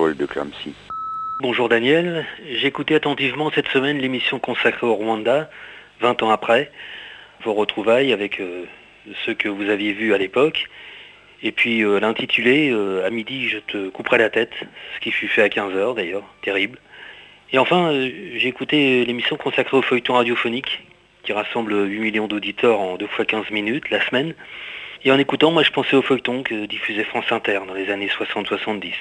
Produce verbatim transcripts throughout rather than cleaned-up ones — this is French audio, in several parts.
Paul de Clamcy. Bonjour Daniel, j'ai écouté attentivement cette semaine l'émission consacrée au Rwanda, vingt ans après, vos retrouvailles avec euh, ceux que vous aviez vus à l'époque. Et puis euh, l'intitulé, euh, à midi je te couperai la tête, ce qui fut fait à quinze heures d'ailleurs, terrible. Et enfin, euh, j'ai écouté l'émission consacrée au feuilleton radiophonique, qui rassemble huit millions d'auditeurs en deux fois quinze minutes la semaine. Et en écoutant, moi je pensais au feuilleton que diffusait France Inter dans les années soixante soixante-dix.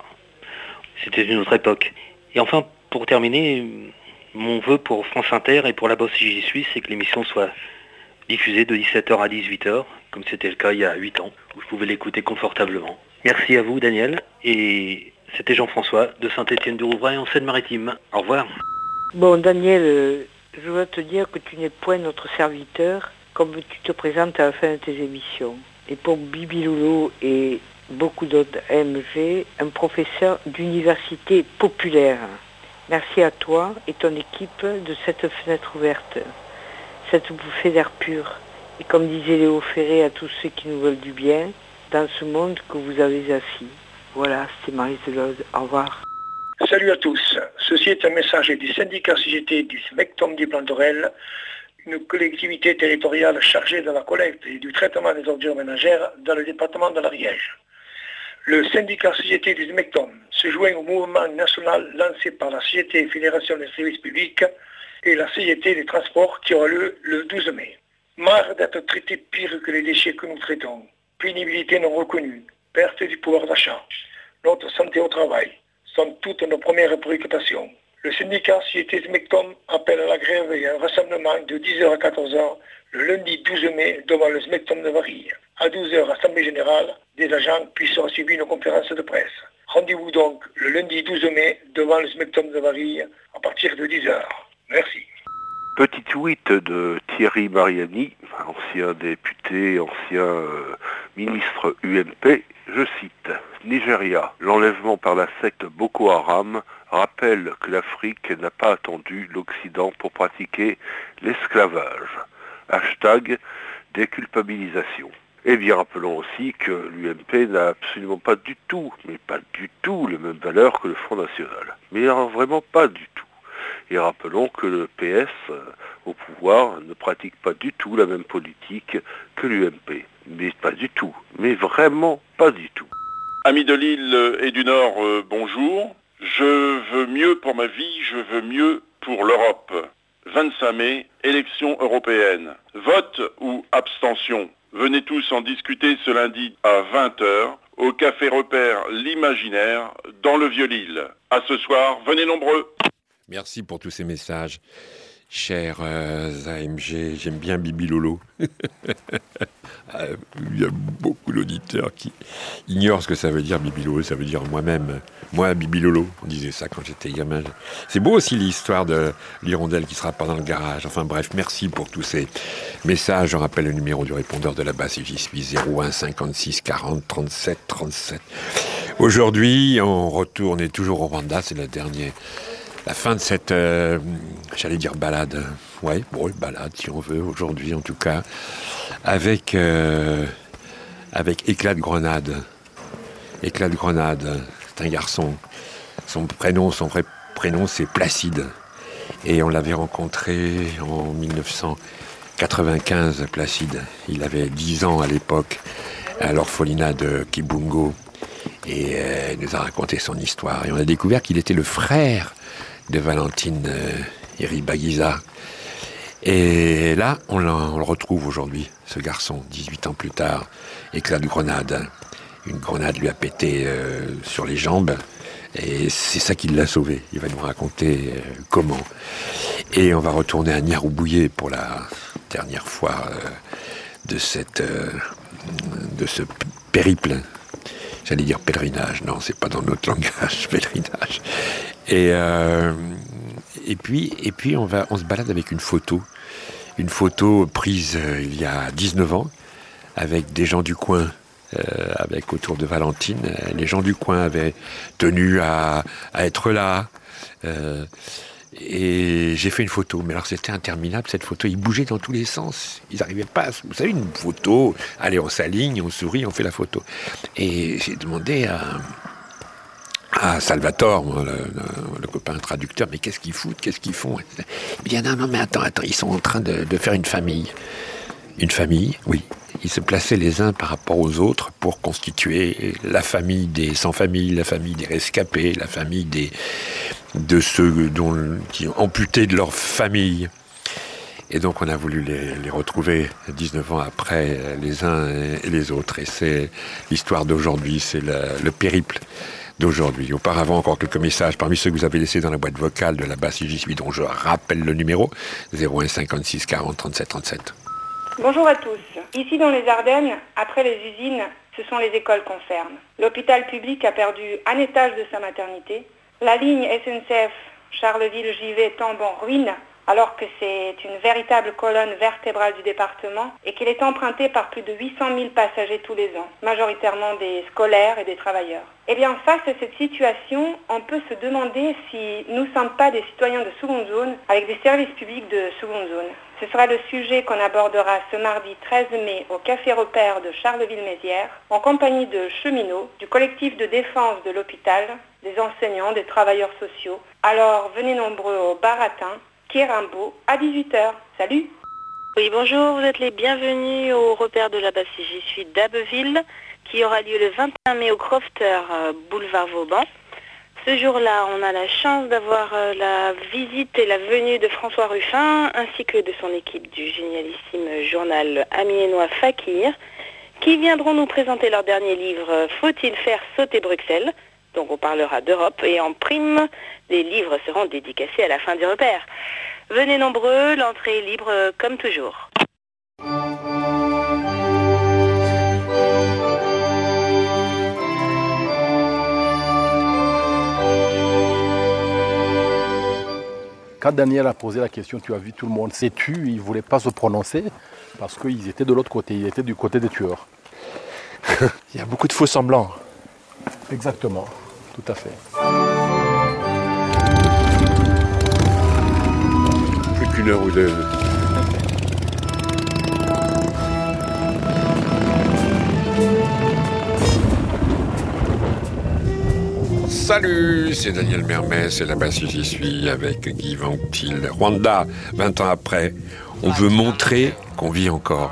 C'était une autre époque. Et enfin, pour terminer, mon vœu pour France Inter et pour la bosse si j'y suis, c'est que l'émission soit diffusée de dix-sept heures à dix-huit heures, comme c'était le cas il y a huit ans, où je pouvais l'écouter confortablement. Merci à vous, Daniel, et c'était Jean-François de Saint-Étienne-du-Rouvray en Seine-Maritime. Au revoir. Bon, Daniel, euh, je dois te dire que tu n'es point notre serviteur, comme tu te présentes à la fin de tes émissions. Et pour Bibi Lolo et beaucoup d'autres A M G, un professeur d'université populaire. Merci à toi et ton équipe de cette fenêtre ouverte, cette bouffée d'air pur. Et comme disait Léo Ferré à tous ceux qui nous veulent du bien, dans ce monde que vous avez assis. Voilà, c'est Marie Delode. Au revoir. Salut à tous. Ceci est un message du syndicat C G T du SMECTOM du Plan d'Orel, une collectivité territoriale chargée de la collecte et du traitement des ordures ménagères dans le département de l'Ariège. Le syndicat C G T du SMECTOM se joint au mouvement national lancé par la C G T Fédération des services publics et la C G T des transports qui aura lieu le douze mai. Marre d'être traité pire que les déchets que nous traitons, pénibilité non reconnue, perte du pouvoir d'achat, notre santé au travail sont toutes nos premières préoccupations. Le syndicat C G T SMECTOM appelle à la grève et à un rassemblement de dix heures à quatorze heures le lundi douze mai devant le SMECTOM de Varilhes. À douze heures, assemblée générale, des agents puissent suivre une conférence de presse. Rendez-vous donc le lundi douze mai devant le SMECTOM de Varilhes à partir de dix heures. Merci. Petit tweet de Thierry Mariani, ancien député, ancien euh, ministre U M P, je cite, « Nigeria, l'enlèvement par la secte Boko Haram rappelle que l'Afrique n'a pas attendu l'Occident pour pratiquer l'esclavage. Hashtag déculpabilisation. » Eh bien, rappelons aussi que l'U M P n'a absolument pas du tout, mais pas du tout, les mêmes valeurs que le Front National. Mais alors, vraiment pas du tout. Et rappelons que le P S, euh, au pouvoir, ne pratique pas du tout la même politique que l'U M P. Mais pas du tout. Mais vraiment pas du tout. Amis de l'île et du Nord, euh, bonjour. Je veux mieux pour ma vie, je veux mieux pour l'Europe. vingt-cinq mai, élection européenne. Vote ou abstention? Venez tous en discuter ce lundi à vingt heures au Café Repère L'Imaginaire dans le Vieux-Lille. À ce soir, venez nombreux. Merci pour tous ces messages, chers euh, A M G. J'aime bien Bibi Lolo. Il y a beaucoup d'auditeurs qui ignorent ce que ça veut dire Bibi Lolo. Ça veut dire moi-même. Moi, Bibi Lolo, on disait ça quand j'étais gamin. C'est beau aussi l'histoire de l'hirondelle qui sera pas dans le garage. Enfin bref, merci pour tous ces messages. Je rappelle le numéro du répondeur de la base si j'y suis, zéro un cinquante-six quarante trente-sept trente-sept. Aujourd'hui, on retourne et toujours au Rwanda. C'est la dernière... La fin de cette, euh, j'allais dire balade, ouais, bon, balade si on veut, aujourd'hui en tout cas, avec, euh, avec Éclat de Grenade. Éclat de Grenade, c'est un garçon. Son prénom, son vrai prénom, c'est Placide. Et on l'avait rencontré en dix-neuf cent quatre-vingt-quinze, Placide. Il avait dix ans à l'époque, à l'orphelinat de Kibungo. Et euh, il nous a raconté son histoire. Et on a découvert qu'il était le frère de Valentine euh, Iribagiza. Et là, on, on le retrouve aujourd'hui, ce garçon, dix-huit ans plus tard, éclat de grenade. Une grenade lui a pété euh, sur les jambes, et c'est ça qui l'a sauvé. Il va nous raconter euh, comment. Et on va retourner à Niaroubouye pour la dernière fois euh, de, cette, euh, de ce périple. J'allais dire pèlerinage, non, c'est pas dans notre langage, pèlerinage. Et, euh, et puis, et puis on, va, on se balade avec une photo, une photo prise euh, il y a dix-neuf ans, avec des gens du coin, euh, avec autour de Valentine. Les gens du coin avaient tenu à, à être là. Euh, et j'ai fait une photo, mais alors c'était interminable cette photo, ils bougeaient dans tous les sens, ils n'arrivaient pas à... Vous savez, une photo, allez, on s'aligne, on sourit, on fait la photo. Et j'ai demandé à, à Salvatore, le, le, le copain traducteur, mais qu'est-ce qu'ils foutent, qu'est-ce qu'ils font? Il me dit, non, non, mais attends, attends, ils sont en train de, de faire une famille. Une famille, oui. Ils se plaçaient les uns par rapport aux autres pour constituer la famille des sans-famille, la famille des rescapés, la famille des, de ceux dont, qui ont amputé de leur famille. Et donc on a voulu les, les retrouver dix-neuf ans après, les uns et les autres. Et c'est l'histoire d'aujourd'hui, c'est le, le périple d'aujourd'hui. Auparavant, encore quelques messages parmi ceux que vous avez laissés dans la boîte vocale de la basse I J S U I, dont je rappelle le numéro, zéro un cinquante-six quarante trente-sept trente-sept. Bonjour à tous. Ici dans les Ardennes, après les usines, ce sont les écoles qu'on ferme. L'hôpital public a perdu un étage de sa maternité. La ligne S N C F Charleville-Givet tombe en ruine, alors que c'est une véritable colonne vertébrale du département et qu'elle est empruntée par plus de huit cent mille passagers tous les ans, majoritairement des scolaires et des travailleurs. Eh bien, face à cette situation, on peut se demander si nous ne sommes pas des citoyens de seconde zone avec des services publics de seconde zone. Ce sera le sujet qu'on abordera ce mardi treize mai au Café Repère de Charleville-Mézières, en compagnie de cheminots, du collectif de défense de l'hôpital, des enseignants, des travailleurs sociaux. Alors, venez nombreux au Baratin, quai Rimbaud, à dix-huit heures. Salut! Oui, bonjour, vous êtes les bienvenus au Repère de la basse I J S U I d'Abbeville, qui aura lieu le vingt et un mai au Crofter, boulevard Vauban. Ce jour-là, on a la chance d'avoir la visite et la venue de François Ruffin, ainsi que de son équipe du génialissime journal amiénois Fakir, qui viendront nous présenter leur dernier livre « Faut-il faire sauter Bruxelles ?» Donc on parlera d'Europe, et en prime, les livres seront dédicacés à la fin du repère. Venez nombreux, l'entrée est libre comme toujours. Quand Daniel a posé la question, tu as vu, tout le monde s'est tu, ils ne voulaient pas se prononcer parce qu'ils étaient de l'autre côté, ils étaient du côté des tueurs. Il y a beaucoup de faux semblants. Exactement, tout à fait. Plus qu'une heure ou deux. Salut, c'est Daniel Mermet, c'est la basse j'y suis avec Guy Ventil. Rwanda, vingt ans après, on veut montrer qu'on vit encore.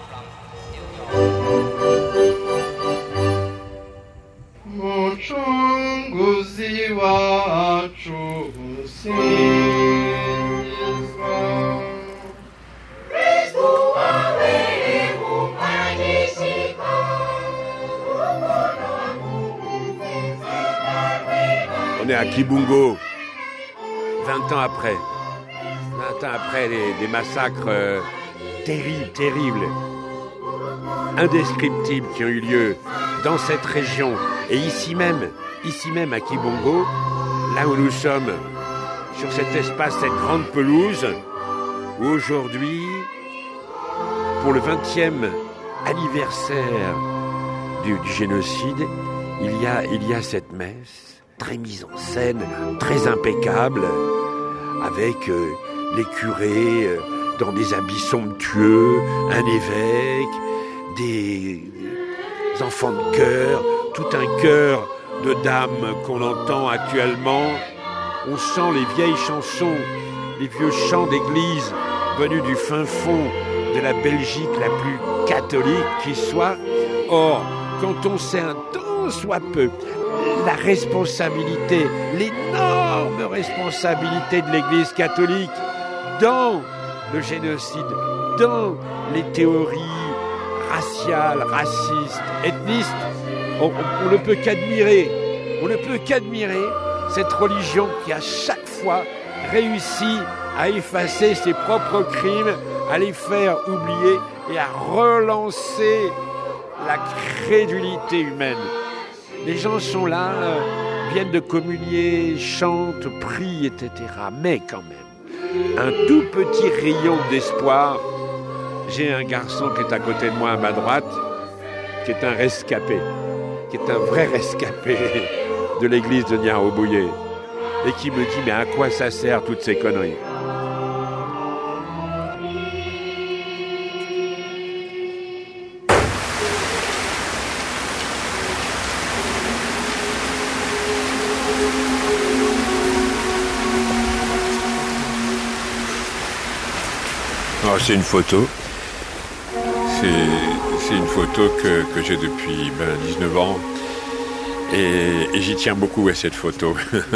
On est à Kibungo, vingt ans après. vingt ans après des, des massacres euh, terribles, terribles, indescriptibles qui ont eu lieu dans cette région. Et ici même, ici même à Kibungo, là où nous sommes, sur cet espace, cette grande pelouse, où aujourd'hui, pour le vingtième anniversaire du, du génocide, il y a, il y a cette messe très mise en scène, très impeccable, avec euh, les curés euh, dans des habits somptueux, un évêque, des enfants de chœur, tout un chœur de dames qu'on entend actuellement. On sent les vieilles chansons, les vieux chants d'église venus du fin fond de la Belgique la plus catholique qui soit. Or, quand on sait un tant soit peu la responsabilité, l'énorme responsabilité de l'Église catholique dans le génocide, dans les théories raciales, racistes, ethnistes, on, on, on ne peut qu'admirer, on ne peut qu'admirer cette religion qui à chaque fois réussit à effacer ses propres crimes, à les faire oublier et à relancer la crédulité humaine. Les gens sont là, euh, viennent de communier, chantent, prient, et cetera. Mais quand même, un tout petit rayon d'espoir. J'ai un garçon qui est à côté de moi, à ma droite, qui est un rescapé, qui est un vrai rescapé de l'église de Niarobouye, et qui me dit, mais à quoi ça sert toutes ces conneries ? Oh, c'est une photo. C'est, c'est une photo que, que j'ai depuis ben, dix-neuf ans. Et, et j'y tiens beaucoup à cette photo.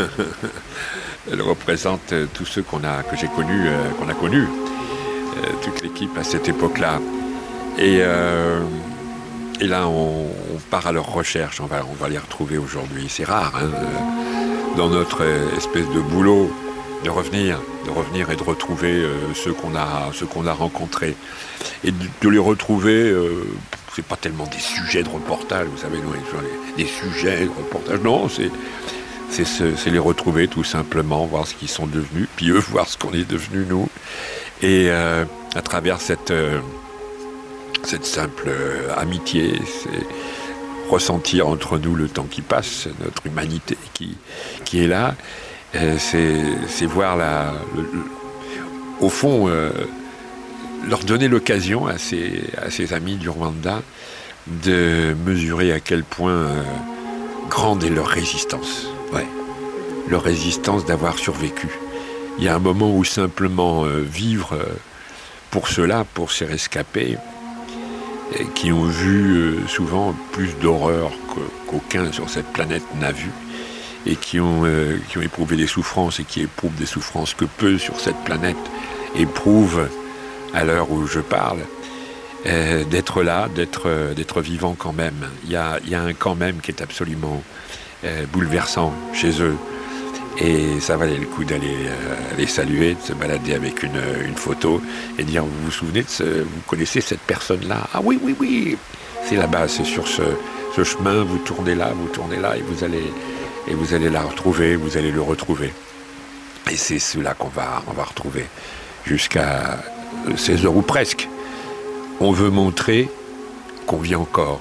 Elle représente tous ceux qu'on a, que j'ai connus, euh, qu'on a connus. Euh, toute l'équipe à cette époque-là. Et, euh, et là, on, on part à leur recherche. On va, on va les retrouver aujourd'hui. C'est rare, hein, euh, dans notre espèce de boulot, de revenir, de revenir et de retrouver euh, ceux qu'on a, ceux qu'on a rencontrés. Et de, de les retrouver, euh, c'est pas tellement des sujets de reportage, vous savez, non, des sujets de reportage. Non, c'est, c'est, c'est les retrouver tout simplement, voir ce qu'ils sont devenus, puis eux voir ce qu'on est devenus nous. Et euh, à travers cette, euh, cette simple euh, amitié, c'est ressentir entre nous le temps qui passe, notre humanité qui, qui est là. Euh, c'est, c'est voir la, le, le, au fond, euh, leur donner l'occasion à ces, à ces amis du Rwanda de mesurer à quel point euh, grande est leur résistance. Ouais. Leur résistance d'avoir survécu. Il y a un moment où simplement euh, vivre euh, pour ceux-là, pour ces rescapés, et qui ont vu euh, souvent plus d'horreur qu'aucun sur cette planète n'a vu, et qui ont, euh, qui ont éprouvé des souffrances et qui éprouvent des souffrances que peu sur cette planète éprouvent à l'heure où je parle, euh, d'être là, d'être, euh, d'être vivant quand même. Il y a, il y a un quand même qui est absolument euh, bouleversant chez eux. Et ça valait le coup d'aller euh, les saluer, de se balader avec une, une photo et dire, vous vous souvenez de ce, vous connaissez cette personne-là? Ah oui, oui, oui, c'est là-bas, c'est sur ce, ce chemin, vous tournez là, vous tournez là et vous allez, et vous allez la retrouver, vous allez le retrouver. Et c'est cela qu'on va, on va retrouver jusqu'à seize heures ou presque. On veut montrer qu'on vit encore.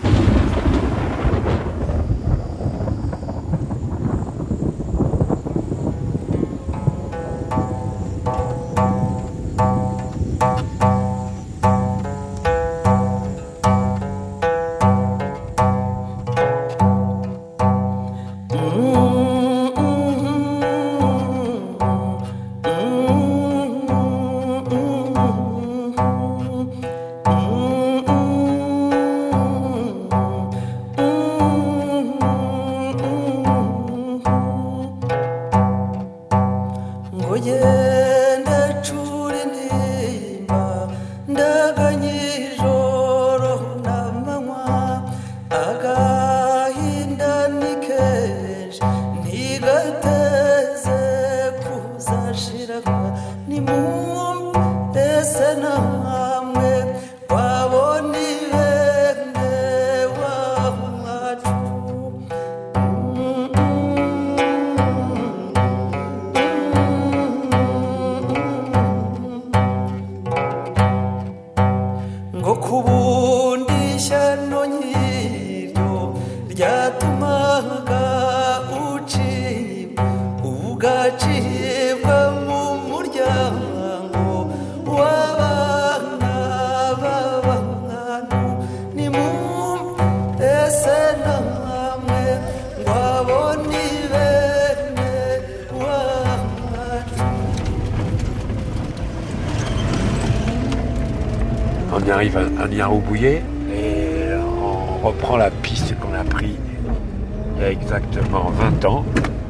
On arrive à Niaroubouye et on reprend la piste qu'on a prise il y a exactement vingt ans.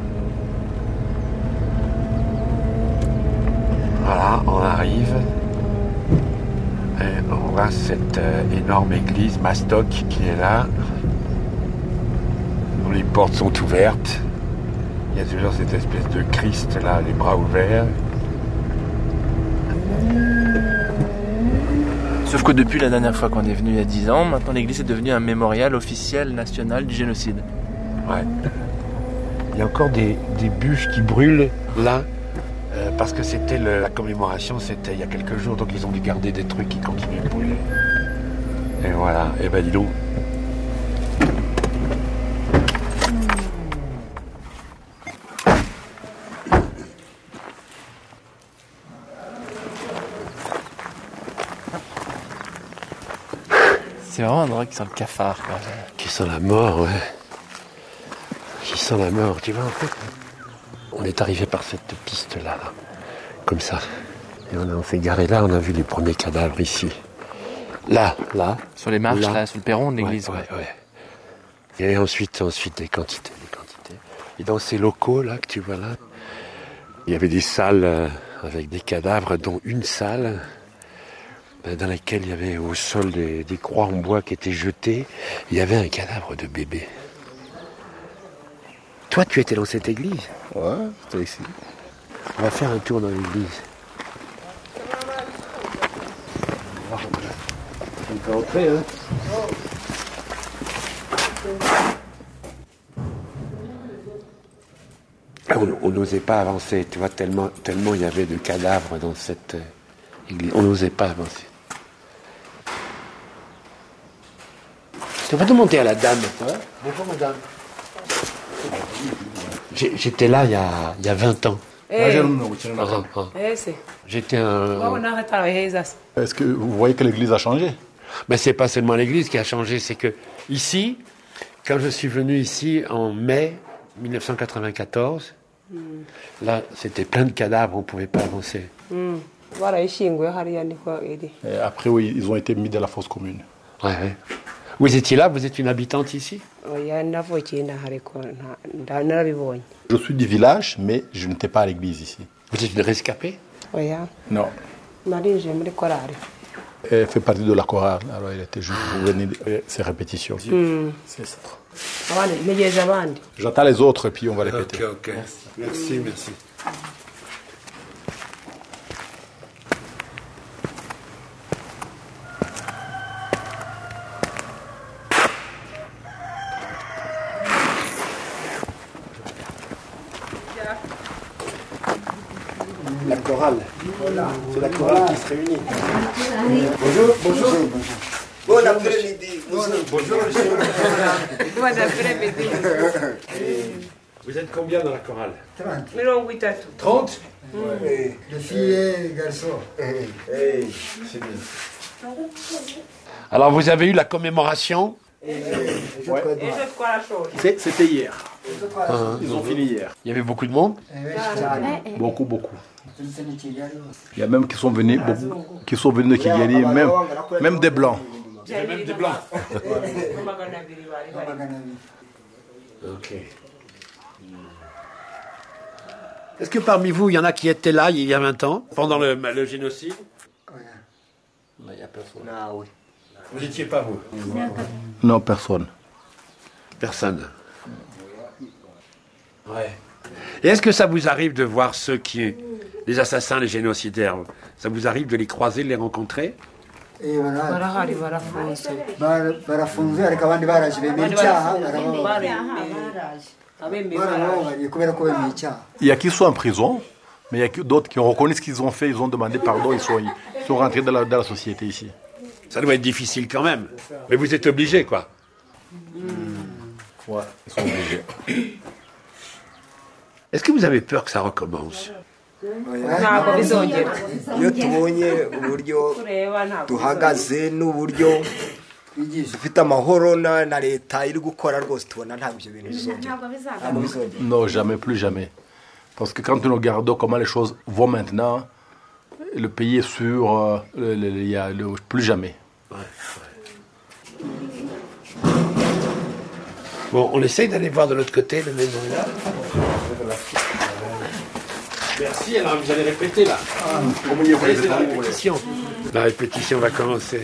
Voilà, on arrive et on voit cette énorme église Mastoc qui est là, où les portes sont ouvertes. Il y a toujours cette espèce de Christ là, les bras ouverts. Sauf que depuis la dernière fois qu'on est venu il y a dix ans, maintenant l'église est devenue un mémorial officiel national du génocide. Ouais. Il y a encore des, des bûches qui brûlent là, euh, parce que c'était le, la commémoration, c'était il y a quelques jours, donc ils ont dû garder des trucs qui continuent de brûler. Et voilà, et ben dis donc. C'est vraiment un endroit qui sent le cafard, quoi. Qui sent la mort, ouais. Qui sent la mort, tu vois, en fait. On est arrivé par cette piste-là, là, comme ça. Et on, on s'est garé là, on a vu les premiers cadavres ici. Là, là. Sur les marches, là, là, sur le perron de l'église. Ouais, ouais, ouais. Et ensuite, ensuite des quantités, des quantités. Et dans ces locaux là que tu vois là, il y avait des salles euh, avec des cadavres, dont une salle ben, dans laquelle il y avait au sol des, des croix en bois qui étaient jetées. Il y avait un cadavre de bébé. Toi, tu étais dans cette église? Ouais, c'était ici. On va faire un tour dans l'église. On peut entrer, hein. On n'osait pas avancer, tu vois, tellement, tellement il y avait de cadavres dans cette euh, église. On n'osait pas avancer. Tu vas demander à la dame. Ouais. Bonjour madame. J'ai, j'étais là il y a, il y a vingt ans. Hey. Ah, ah, ah. J'étais un... Est-ce que vous voyez que l'église a changé? Mais c'est pas seulement l'église qui a changé, c'est que ici, quand je suis venu ici en mai dix-neuf cent quatre-vingt-quatorze, mm. là c'était plein de cadavres, on ne pouvait pas avancer. Mm. Et après, oui, ils ont été mis dans la fosse commune. Ouais, ouais. Vous étiez là, vous êtes une habitante ici? Je suis du village, mais je n'étais pas à l'église ici. Vous êtes une rescapée? Non. Elle fait partie de la chorale, alors elle était juste pour venir ces répétitions. Mm. C'est ça. J'attends les autres et puis on va répéter. Ok, ok. Merci, merci. La chorale. C'est la chorale qui se réunit. Bonjour, bonjour. Bon après-midi. Bonjour, monsieur. Bon après-midi. Vous êtes combien dans la chorale? trente. trente? Ouais. Les filles et garçons. Hey. C'est bien. Alors vous avez eu la commémoration? Et je ouais. crois la chose. C'était hier. Ah, Ils ont fini hier. Il y avait beaucoup de monde? Beaucoup, beaucoup. Il y a même qui sont venus, beaucoup, qui sont venus de Kigali, même, même des blancs. Il y a même des blancs. Ok. Est-ce que parmi vous, il y en a qui étaient là il y a vingt ans, pendant le, le génocide? Il n'y a personne. Ah, oui. Vous n'étiez pas vous? Non, personne. Personne. Ouais. Et est-ce que ça vous arrive de voir ceux qui, les assassins, les génocidaires, ça vous arrive de les croiser, de les rencontrer? Il y a qui sont en prison, mais il y a d'autres qui ont reconnu ce qu'ils ont fait, ils ont demandé pardon, ils sont, ils sont rentrés dans la, dans la société ici. Ça doit être difficile quand même. Mais vous êtes obligés, quoi. Mmh. Ouais, ils sont obligés. Est-ce que vous avez peur que ça recommence? iyo tubonye uburyo duhagaze n'uburyo dufite amahoro na leta iri gukora rwose tubona ntabwo ibyo bintu bizongera. Non, jamais, plus jamais. Parce que quand nous regardons comment les choses vont maintenant, le pays est sur, euh, il y a le, plus jamais. Ouais, ouais. Bon, on essaye d'aller voir de l'autre côté le mémorial. Merci, alors vous allez répéter là. Ah, allez, c'est la répétition. La répétition va commencer.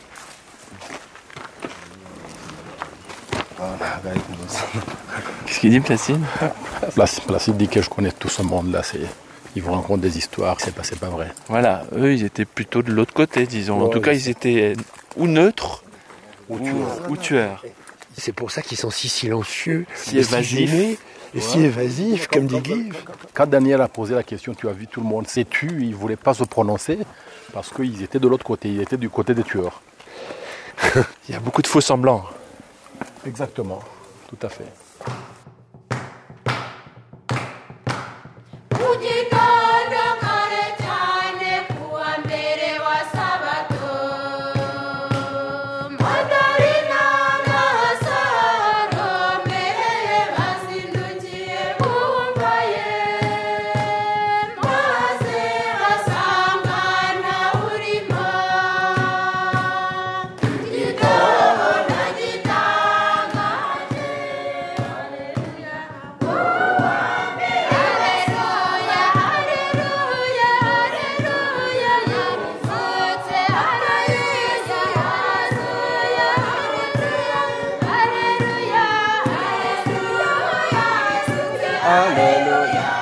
Qu'est-ce qu'il dit, Placide? Placide dit que je connais tout ce monde-là. Ils vous racontent des histoires, c'est pas, c'est pas vrai. Voilà, eux, ils étaient plutôt de l'autre côté, disons. Ouais, en tout cas, ils étaient ou neutres ou, ou tueurs. Ou tueurs. C'est pour ça qu'ils sont si silencieux, si évasifs. Et si évasif, comme dit Guy. Quand Daniel a posé la question, tu as vu tout le monde s'est tu, il ne voulait pas se prononcer parce qu'ils étaient de l'autre côté, ils étaient du côté des tueurs. Il y a beaucoup de faux semblants. Exactement, tout à fait. Alléluia.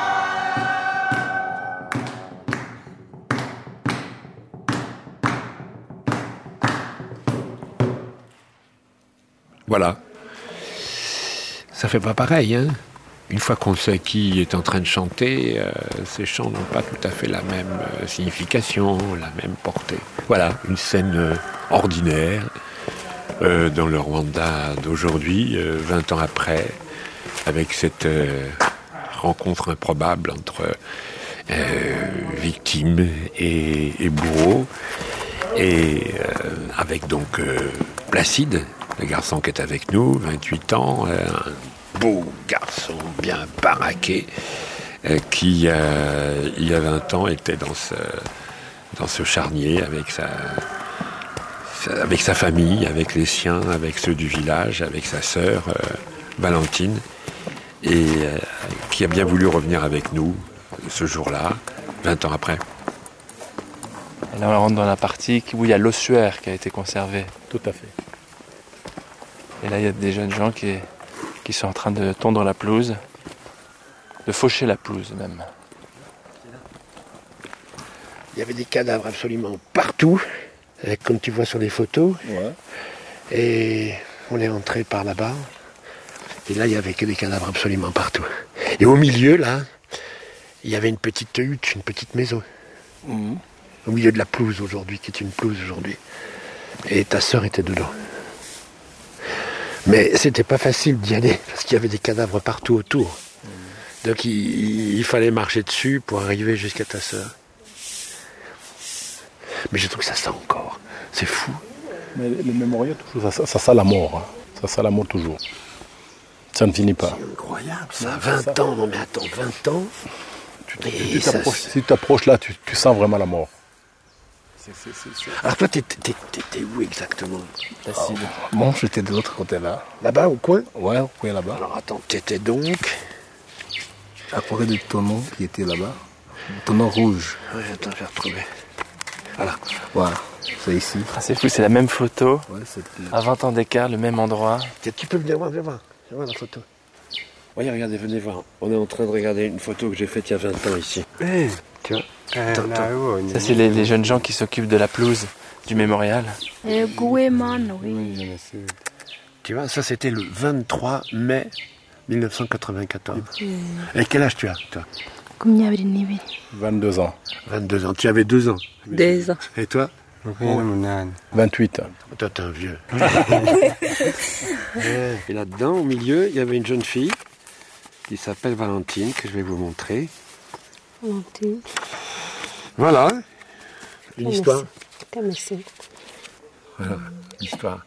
Voilà. Ça fait pas pareil, hein. Une fois qu'on sait qui est en train de chanter, euh, ces chants n'ont pas tout à fait la même euh, signification, la même portée. Voilà, une scène euh, ordinaire euh, dans le Rwanda d'aujourd'hui, euh, vingt ans après, avec cette euh, rencontre improbable entre euh, victimes et, et bourreaux, et euh, avec donc euh, Placide, le garçon qui est avec nous, vingt-huit ans, euh, un beau garçon bien baraqué, euh, qui, euh, il y a vingt ans, était dans ce, dans ce charnier avec sa, sa, avec sa famille, avec les siens, avec ceux du village, avec sa sœur, euh, Valentine, et euh, qui a bien voulu revenir avec nous ce jour-là, vingt ans après. Et là, on rentre dans la partie où il y a l'ossuaire qui a été conservé. Tout à fait. Et là, il y a des jeunes gens qui, qui sont en train de tondre la pelouse, de faucher la pelouse même. Il y avait des cadavres absolument partout, comme tu vois sur les photos. Ouais. Et on est entré par là-bas. Et là, il y avait que des cadavres absolument partout. Et au milieu, là, il y avait une petite hutte, une petite maison. Mmh. Au milieu de la pelouse aujourd'hui, qui est une pelouse aujourd'hui. Et ta sœur était dedans. Mais c'était pas facile d'y aller, parce qu'il y avait des cadavres partout autour. Mmh. Donc il, il fallait marcher dessus pour arriver jusqu'à ta sœur. Mais je trouve que ça sent encore. C'est fou. Mais le mémorial, toujours, ça, ça sent la mort. Hein. Ça sent la mort toujours. Ça ne finit pas. C'est incroyable, ça. vingt ans, non mais attends, vingt ans. Tu, tu, tu t'approches, ça... Si tu t'approches là, tu, tu sens vraiment la mort. C'est, c'est, c'est, c'est... Alors toi, t'étais, t'étais où exactement? oh, Bon, j'étais de l'autre côté là. Là-bas, au coin? Ouais, au coin là-bas. Alors attends, t'étais donc... à côté du tonneau qui était là-bas. Le tonneau rouge. Oui, attends, je vais retrouver. Voilà. Voilà, c'est ici. Ah, c'est fou, c'est la même photo. Ouais, c'est... À vingt ans d'écart, le même endroit. Tiens, tu peux venir voir, viens voir. Viens voir la photo. Oui, regardez, venez voir. On est en train de regarder une photo que j'ai faite il y a vingt ans ici. Hey. Tu vois? Attends, attends. Ça, c'est les, les jeunes gens qui s'occupent de la pelouse du mémorial. Tu vois, ça c'était le vingt-trois mai mille neuf cent quatre-vingt-quatorze. Et quel âge tu as, toi? vingt-deux ans. vingt-deux ans. Tu avais deux ans. Deux ans. Et toi? vingt-huit. Toi, t'es un vieux. Et là-dedans, au milieu, il y avait une jeune fille qui s'appelle Valentine, que je vais vous montrer. Valentine. Voilà, une histoire. Merci. Voilà, l'histoire.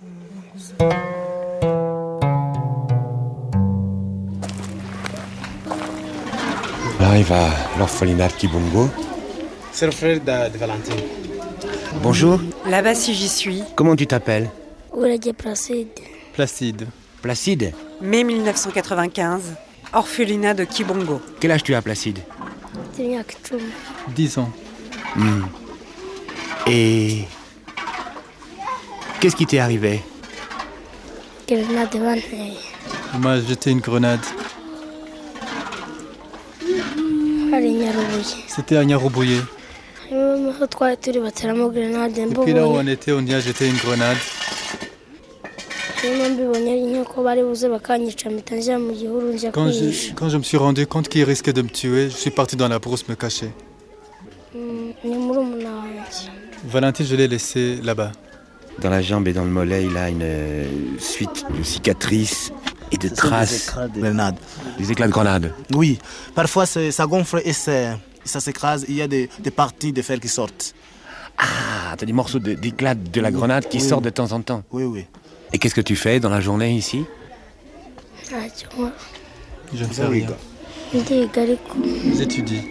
On arrive à l'orphelinat de Kibongo. C'est le frère de, de Valentine. Bonjour. Là-bas, si j'y suis. Comment tu t'appelles? Placide. Placide. Placide. Mai mille neuf cent quatre-vingt-quinze, orphelinat de Kibongo. Quel âge tu as, Placide? Dix ans. Mmh. Et qu'est-ce qui t'est arrivé? Il m'a jeté une grenade. C'était à Nyarubuye. Et puis là où on était, on y a jeté une grenade. Quand je, quand je me suis rendu compte qu'il risquait de me tuer, je suis parti dans la brousse me cacher. Valentine, je l'ai laissé là-bas. Dans la jambe et dans le mollet, il a une euh, suite de cicatrices et de traces. Des éclats de grenade. Des éclats de grenade. Oui, parfois ça gonfle et ça, ça s'écrase. Il y a des, des parties de fer qui sortent. Ah, t'as des morceaux de, d'éclats de la grenade qui oui. sortent de temps en temps. Oui, oui. Et qu'est-ce que tu fais dans la journée ici? Je ne sais rien. J'étudie.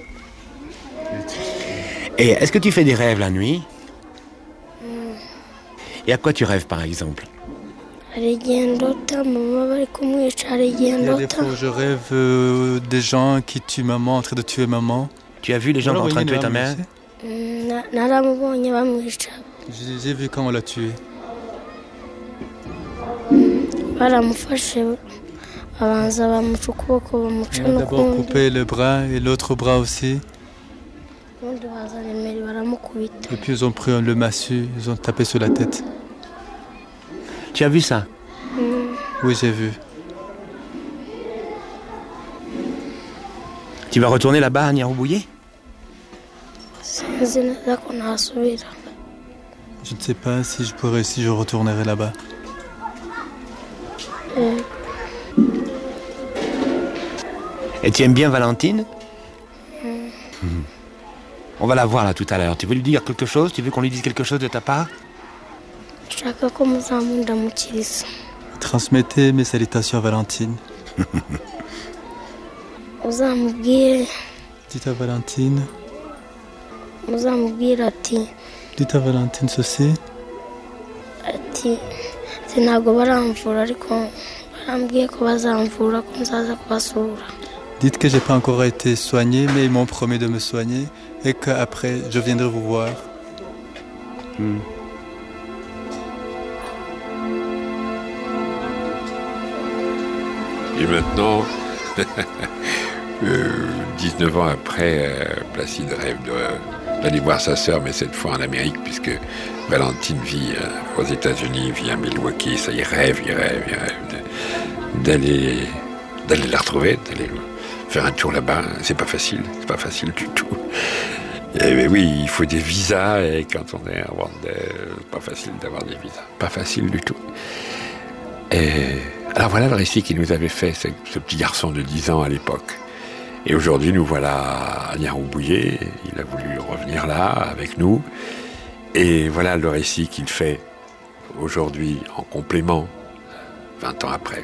Et est-ce que tu fais des rêves la nuit? Et à quoi tu rêves par exemple? Il y a des fois où je rêve euh, des gens qui tuent maman, en train de tuer maman. Tu as vu les gens en train de tuer ta mère? J'ai, j'ai vu quand on l'a tué. On a d'abord coupé le bras et l'autre bras aussi. Et puis ils ont pris le massue, ils ont tapé sur la tête. Tu as vu ça? Oui, j'ai vu. Tu vas retourner là-bas à Nyarubouye? Je ne sais pas si je pourrais, si je retournerai là-bas. Et tu aimes bien Valentine? mmh. On va la voir là tout à l'heure. Tu veux lui dire quelque chose? Tu veux qu'on lui dise quelque chose de ta part? Transmettez mes salutations à Valentine. Dites à Valentine. Dites à Valentine ceci. Dites que j'ai pas encore été soigné, mais ils m'ont promis de me soigner et qu'après je viendrai vous voir. Mm. Et maintenant, euh, dix-neuf ans après, euh, Placide rêve de, d'aller voir sa sœur, mais cette fois en Amérique, puisque Valentine vit euh, aux États-Unis, vit à Milwaukee. Ça, il rêve, il rêve, il rêve de, d'aller, d'aller la retrouver, d'aller faire un tour là-bas. C'est pas facile, c'est pas facile du tout. Et, mais oui, il faut des visas, et quand on est en Rwanda, pas facile d'avoir des visas, pas facile du tout. Et alors voilà le récit qu'il nous avait fait, ce, ce petit garçon de dix ans à l'époque. Et aujourd'hui, nous voilà à Nyarubouye. Il a voulu revenir là, avec nous. Et voilà le récit qu'il fait aujourd'hui, en complément, vingt ans après.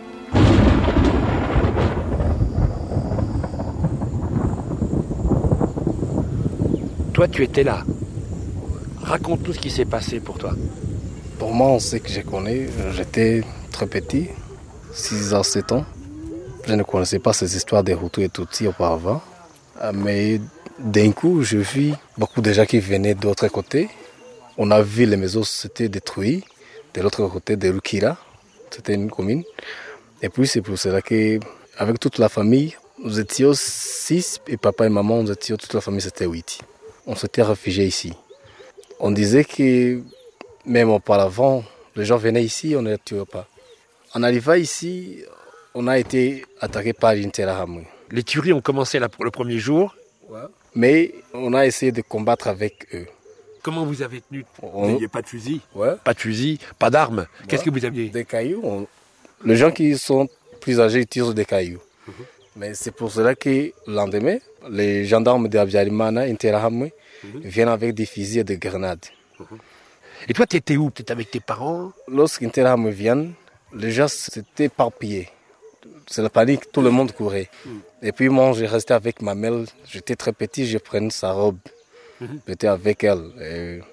Toi, tu étais là. Raconte-nous ce qui s'est passé pour toi. Pour moi, ce que je connais, j'étais très petit, six ans, sept ans. Je ne connaissais pas ces histoires des Hutus et Tutsis auparavant. Mais d'un coup, je vis beaucoup de gens qui venaient d'autre côté. On a vu les maisons s'étaient détruites. De l'autre côté de Rukira, c'était une commune. Et puis c'est pour cela qu'avec toute la famille, nous étions six, et papa et maman, nous étions, toute la famille, c'était huit. On s'était réfugiés ici. On disait que même auparavant, les gens venaient ici, on ne les tuait pas. En arrivant ici, on a été attaqué par l'Interahamwe. Les tueries ont commencé là pour le premier jour. Ouais. Mais on a essayé de combattre avec eux. Comment vous avez tenu? On... Vous n'aviez pas de fusil? Ouais. Pas de fusil, pas d'armes. Ouais. Qu'est-ce que vous aviez? Des cailloux. On... Les gens qui sont plus âgés utilisent des cailloux. Mm-hmm. Mais c'est pour cela que le lendemain, les gendarmes de Abiyarimana, Interahamwe, mm-hmm. viennent avec des fusils et des grenades. Mm-hmm. Et toi, tu étais où? Tu étais avec tes parents? Lorsqu'Interahamwe viennent, les gens s'étaient éparpillés. C'est la panique, tout le monde courait. Mm. Et puis moi, j'ai resté avec ma mère. J'étais très petit, je prenais sa robe. Mm-hmm. J'étais avec elle. Et,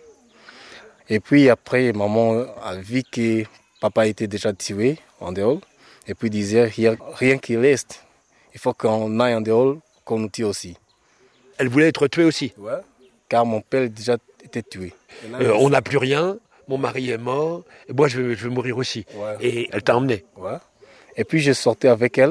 et puis après, maman a vu que papa était déjà tué en dehors. Et puis disait, rien, rien qui reste. Il faut qu'on aille en dehors, qu'on nous tue aussi. Elle voulait être tuée aussi? Ouais. Car mon père déjà était tué. Là, euh, on n'a plus rien, mon mari est mort, et moi je vais, je vais mourir aussi. Ouais. Et elle t'a emmené? Ouais. Et puis je sortais avec elle.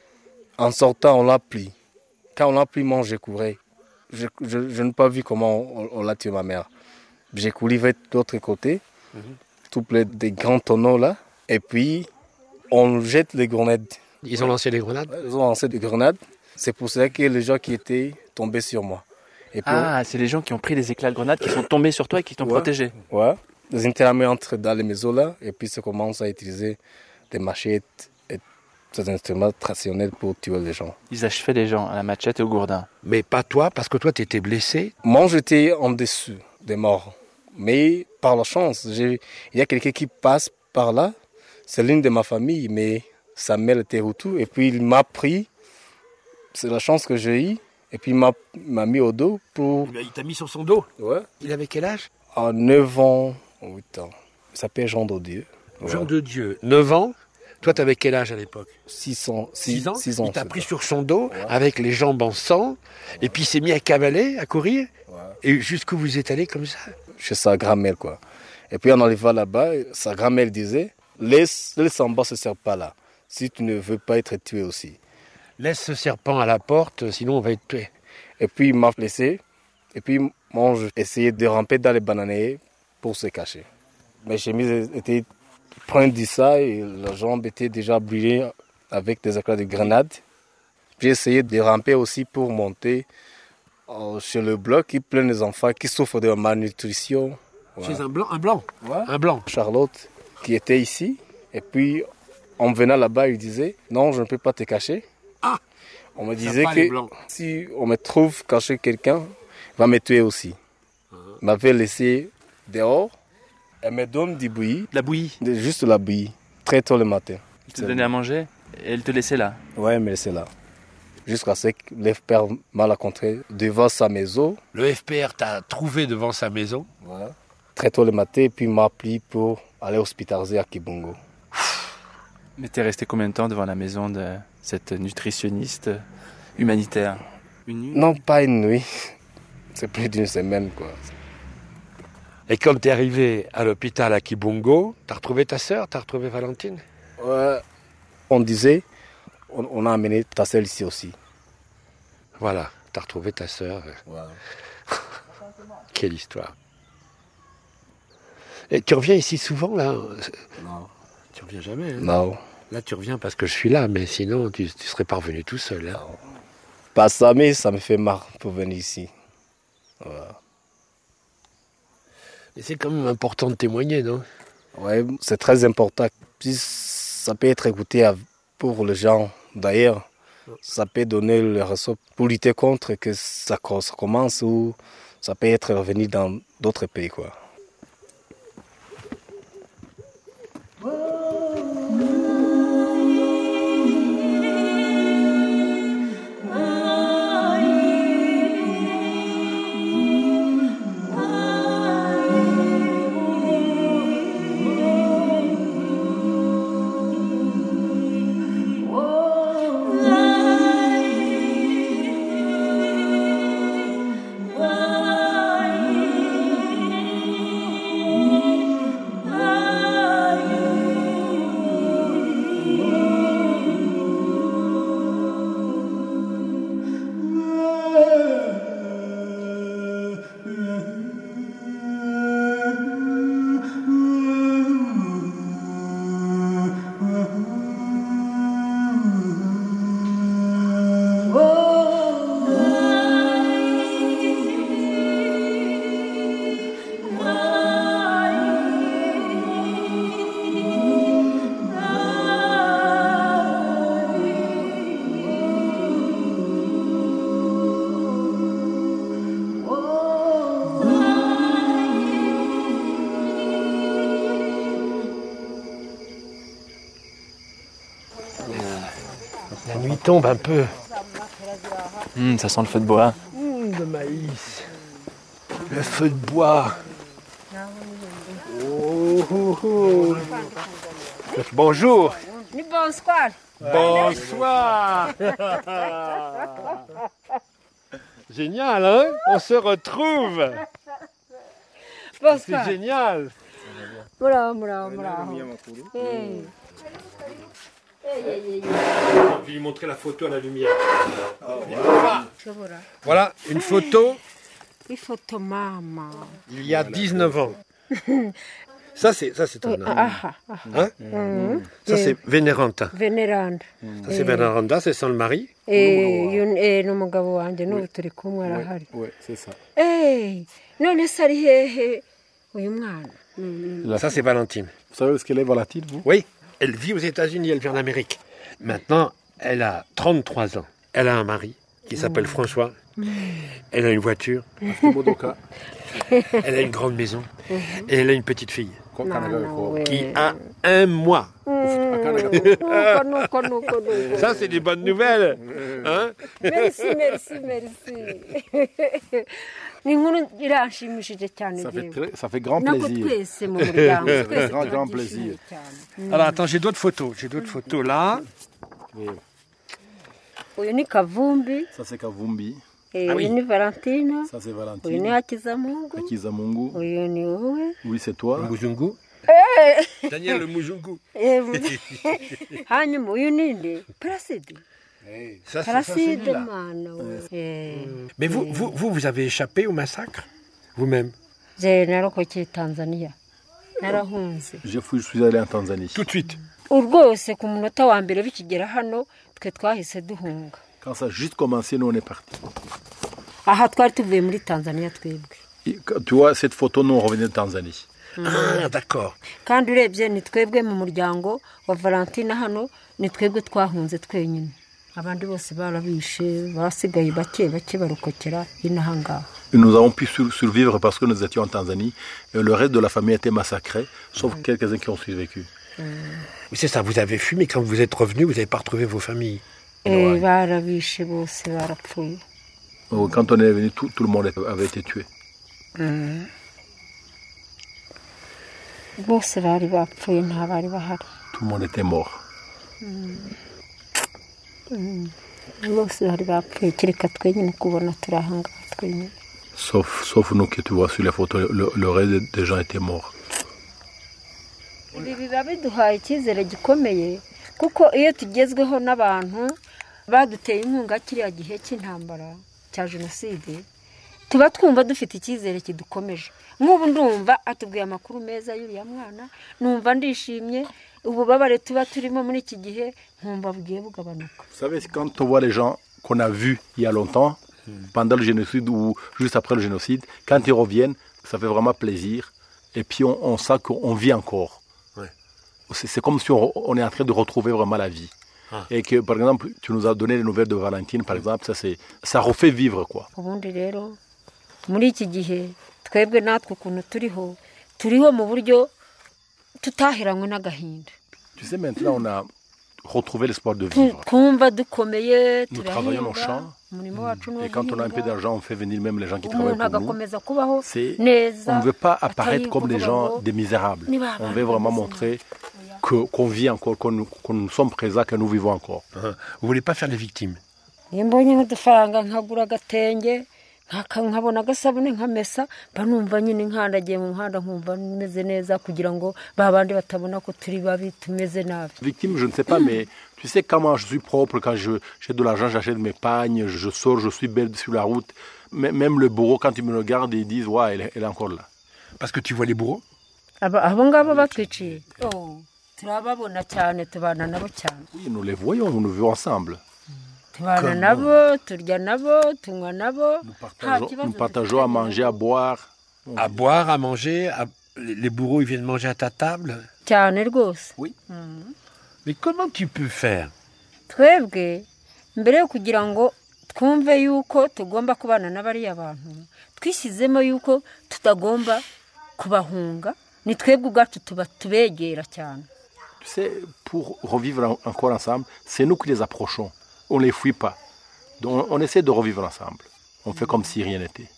En sortant, on l'a pris. Quand on l'a pris, moi, je courais. Je, je, je n'ai pas vu comment on, on l'a tué, ma mère. J'ai couru vers l'autre côté, mm-hmm. tout plein de grands tonneaux là. Et puis, on jette les grenades. Ils ont lancé les grenades? Ils ont lancé des grenades. C'est pour ça que les gens qui étaient tombés sur moi. Et puis, ah, c'est les gens qui ont pris les éclats de grenades, qui sont tombés sur toi et qui t'ont ouais, protégé? Ouais. Les Interahamwe entrent dans les maisons là, et puis ça commence à utiliser des machettes. C'est un instrument traditionnel pour tuer les gens. Ils achevaient les gens à la machette et au gourdin. Mais pas toi, parce que toi, tu étais blessé? Moi, j'étais en dessous des morts. Mais par la chance, j'ai... il y a quelqu'un qui passe par là. C'est l'une de ma famille, mais sa mère était Hutu. Et puis, il m'a pris. C'est la chance que j'ai eue. Et puis, il m'a, m'a mis au dos pour... Il t'a mis sur son dos? Ouais. Il avait quel âge? À neuf ans, huit ans. Il s'appelle Jean de Dieu. Ouais. Jean de Dieu, neuf ans? Toi, tu avais quel âge à l'époque? six ans. six ans, six ans. Il t'a pris sur son dos, ouais. avec les jambes en sang, et puis il s'est mis à cavaler, à courir. Ouais. Et jusqu'où vous êtes allé comme ça? Chez sa grand-mère, quoi. Et puis en arrivant là-bas, sa grand-mère disait, laisse, laisse en bas, ce ne sert pas là. si tu ne veux pas être tué aussi. Laisse ce serpent à la porte, sinon on va être tué. Et puis il m'a laissé, et puis moi j'ai essayé de ramper dans les bananiers pour se cacher. Mes chemises étaient près de ça et la jambe était déjà brûlée avec des éclats de grenade. J'ai essayé de ramper aussi pour monter euh, chez le bloc qui plein des enfants qui souffrent de malnutrition. Chez Ouais. un blanc, un blanc, Ouais. un blanc. Charlotte qui était ici, et puis en venant là-bas, il disait non, je ne peux pas te cacher. Ah, on me ça disait va, les que blancs. si on me trouve caché quelqu'un, il va me tuer aussi. Il m'avait laissé dehors, elle me donne du bouillie. La bouillie. de- Juste la bouillie, très tôt le matin. Il te donnait à manger et elle te laissait là. Ouais, elle me laissait là. Jusqu'à ce que l'F P R m'a rencontré devant sa maison. Le F P R t'a trouvé devant sa maison. Voilà. Très tôt le matin, et puis il m'a appelé pour aller hospitaliser à Kibungo. Mais t'es resté combien de temps devant la maison de cette nutritionniste humanitaire? Une nuit? Non, pas une nuit. C'est plus d'une semaine, quoi. Et quand t'es arrivé à l'hôpital à Kibungo, t'as retrouvé ta sœur, t'as retrouvé Valentine? Ouais. On disait, on, on a amené ta sœur ici aussi. Voilà, t'as retrouvé ta sœur. Voilà. Quelle histoire. Et tu reviens ici souvent, là? Non. Tu reviens jamais, hein? Non. Là, tu reviens parce que je suis là, mais sinon, tu, tu serais pas revenu tout seul, hein? Pas ça, mais ça me fait marre pour venir ici. Voilà. Et c'est quand même important de témoigner, non? Ouais, c'est très important. Puis ça peut être écouté à- pour les gens d'ailleurs. Ça peut donner le ressort pour lutter contre que ça, co- ça commence ou ça peut être revenu dans d'autres pays, quoi. La nuit tombe un peu. Hum, ça sent le feu de bois. Mmh, de maïs. Le feu de bois. Oh, oh, oh. Bonjour. Bonsoir. Bonsoir. Génial, hein? On se retrouve. Bonsoir. C'est génial. Bravo, bravo, bravo. Hey. Je vais lui montrer la photo à la lumière. Voilà, une photo Il faut ton maman. il y a dix-neuf ans. Ça, c'est ça, c'est un homme. Ah, ah, ah. Hein? Mhm. Ça, c'est Vénéranda. Veneranda. Ça, c'est Vénéranda, c'est sans le mari. Eh, yun- eh, n'umugabo wanjye n'ubu turi kumwe arahari. Ouais, c'est ça. Eh, none se ari hehe uyu mwana? Mm. Ça, c'est Valentine. Vous savez où est-ce qu'elle est, Valentine, vous? Oui, elle vit aux États-Unis, elle vit en Amérique. Maintenant, elle a trente-trois ans. Elle a un mari qui s'appelle François. Elle a une voiture. Elle a une grande maison. Et elle a une petite fille qui a un mois. Nuko, nuko, nuko, nuko. Ça, c'est des bonnes nouvelles. Hein? Merci, merci, merci. Ni inkuru iranshimishije cyane Ça fait, yewe. très- ça fait grand Nako plaisir. twese mu muryango twese Grand, grand turabyishimiye plaisir. cyane. Alors, attends, j'ai d'autres photos. J'ai d'autres photos là. Uyu ni Kavumbi, Ça, c'est Kavumbi. eh, uyu ni Valentina, Ça, c'est uyu ni Valentine. Hakizamungu, Akizamungu. uyu ni wowe, Oui, c'est toi. Muzungu. Daniel Mujungu. hanyuma uyu ninde Placide Ça, c'est- Placide ça, mwana we Eh. Mais vous, vous, vous, vous avez échappé au massacre vous-même? je narokokeye Tanzania narahunze Je fui- je suis allé en Tanzanie. Tout de suite. rwose ku munota wa mbere bikigera hano twe twahise duhunga Quand ça a juste commencé, nous on est partis. aha twari tuvuye muri Tanzania twebwe Et quand- Tu vois, cette photo, nous on revenait de Tanzanie. Ah, d'accord. kandi urebye ni twebwe mu muryango wa Valentina hano ni twebwe twahunze twenyine abandi bose barabishe basigaye bake bake barokokera inaha ngaha Et nous avons pu sur- survivre parce que nous étions en Tanzanie. Et le reste de la famille a été massacré, sauf quelques-uns qui ont survécu. Mais c'est ça, vous avez fui, mais quand vous êtes revenu, vous n'avez pas retrouvé vos familles. Eh, barabishe bose barapfuye Donc, quand on est venu, tout, tout le monde avait été tué. Mm. bose bari bapfuye nta bari bahari Tout le monde était mort. Mm. Mm. bose bari bapfuye kereka twenyine kubona turi aha ngaha twenyine Sauf, sauf nous que tu vois sur les photos, le, le reste des gens étaient morts. ibi biba biduhaye icyizere gikomeye kuko iyo tugezweho n'abantu baduteye inkunga kiriya gihe cy'intambara cya jenoside tuba twumva dufite icyizere kidukomeje nk'ubu ndumva atubwiye amakuru meza y'uriya mwana numva ndishimye ububabare tuba turimo muri iki gihe nkumva bugiye bugabanuka Vous savez, quand on voit les gens qu'on a vus il y a longtemps, pendant le génocide ou juste après le génocide, quand ils reviennent, ça fait vraiment plaisir. Et puis on, on sent qu'on vit encore. Ouais. C'est c'est comme si on, on est en train de retrouver vraiment la vie. Ah. Et que, par exemple, tu nous as donné les nouvelles de Valentine, par exemple, ça, c'est, ça refait vivre, quoi. ubundi rero muri iki gihe twebwe natwe ukuntu turiho turiho mu buryo tutahiranywe n'agahinda Tu sais, maintenant, on a retrouvé l'espoir de Tu- vivre. twumva dukomeye Nous travaillons nos turahinga champs. umurimo wacu ni Et quand on a un peu uguhinga d'argent, on fait venir même les gens qui umuntu travaillent pour nous. agakomeza kubaho C'est- neza On ne veut pas apparaître atari comme des kuvuga gens, ngo des misérables. ni ba On bantu veut vraiment bameze montrer que- qu'on vit encore, qu'on nous, qu'on nous sommes présents, que nous vivons encore. Vous voulez pas faire les victimes? iyo mbonye nk'udufaranga nkagura agatenge nkaka- nkabona agasabune nkamesa mba numva nyine nkandagiye mu muhanda nkumva meze neza kugira ngo ba bandi batabona ko turi babi tumeze nabi Victime, je ne sais pas, mais tu sais comment je suis propre, quand je- j'ai de l'argent, j'achète mes pagnes, je sors, je suis belle sur la route. M- Même le bourreau, quand ils me regardent, ils disent, ouais, elle, est- elle est encore là. Parce que tu vois les bourreaux? Aba- abo ngabo batwiciye Oh, turababona cyane tubana nabo cyane Oui, nous les voyons, nous nous vivons ensemble. tubana Comme- nabo turya nabo tunywa nabo nta Partageons- kibazo Nous partageons à manger, à boire. À boire, à manger, à- les les bourreaux, ils viennent manger à ta table? cyane rwose Oui. Mm. Mais comment tu peux faire? twebwe mbere yo kugira ngo twumve yuko tugomba kubana n'abariya bantu twishyizemo yuko tutagomba kubahunga ni twebwe ubwacu tuba tubegera cyane Tu sais, pour revivre en- encore ensemble, c'est nous qui les approchons. On ne les fuit pas. Donc on essaie de revivre ensemble. On fait comme si rien n'était.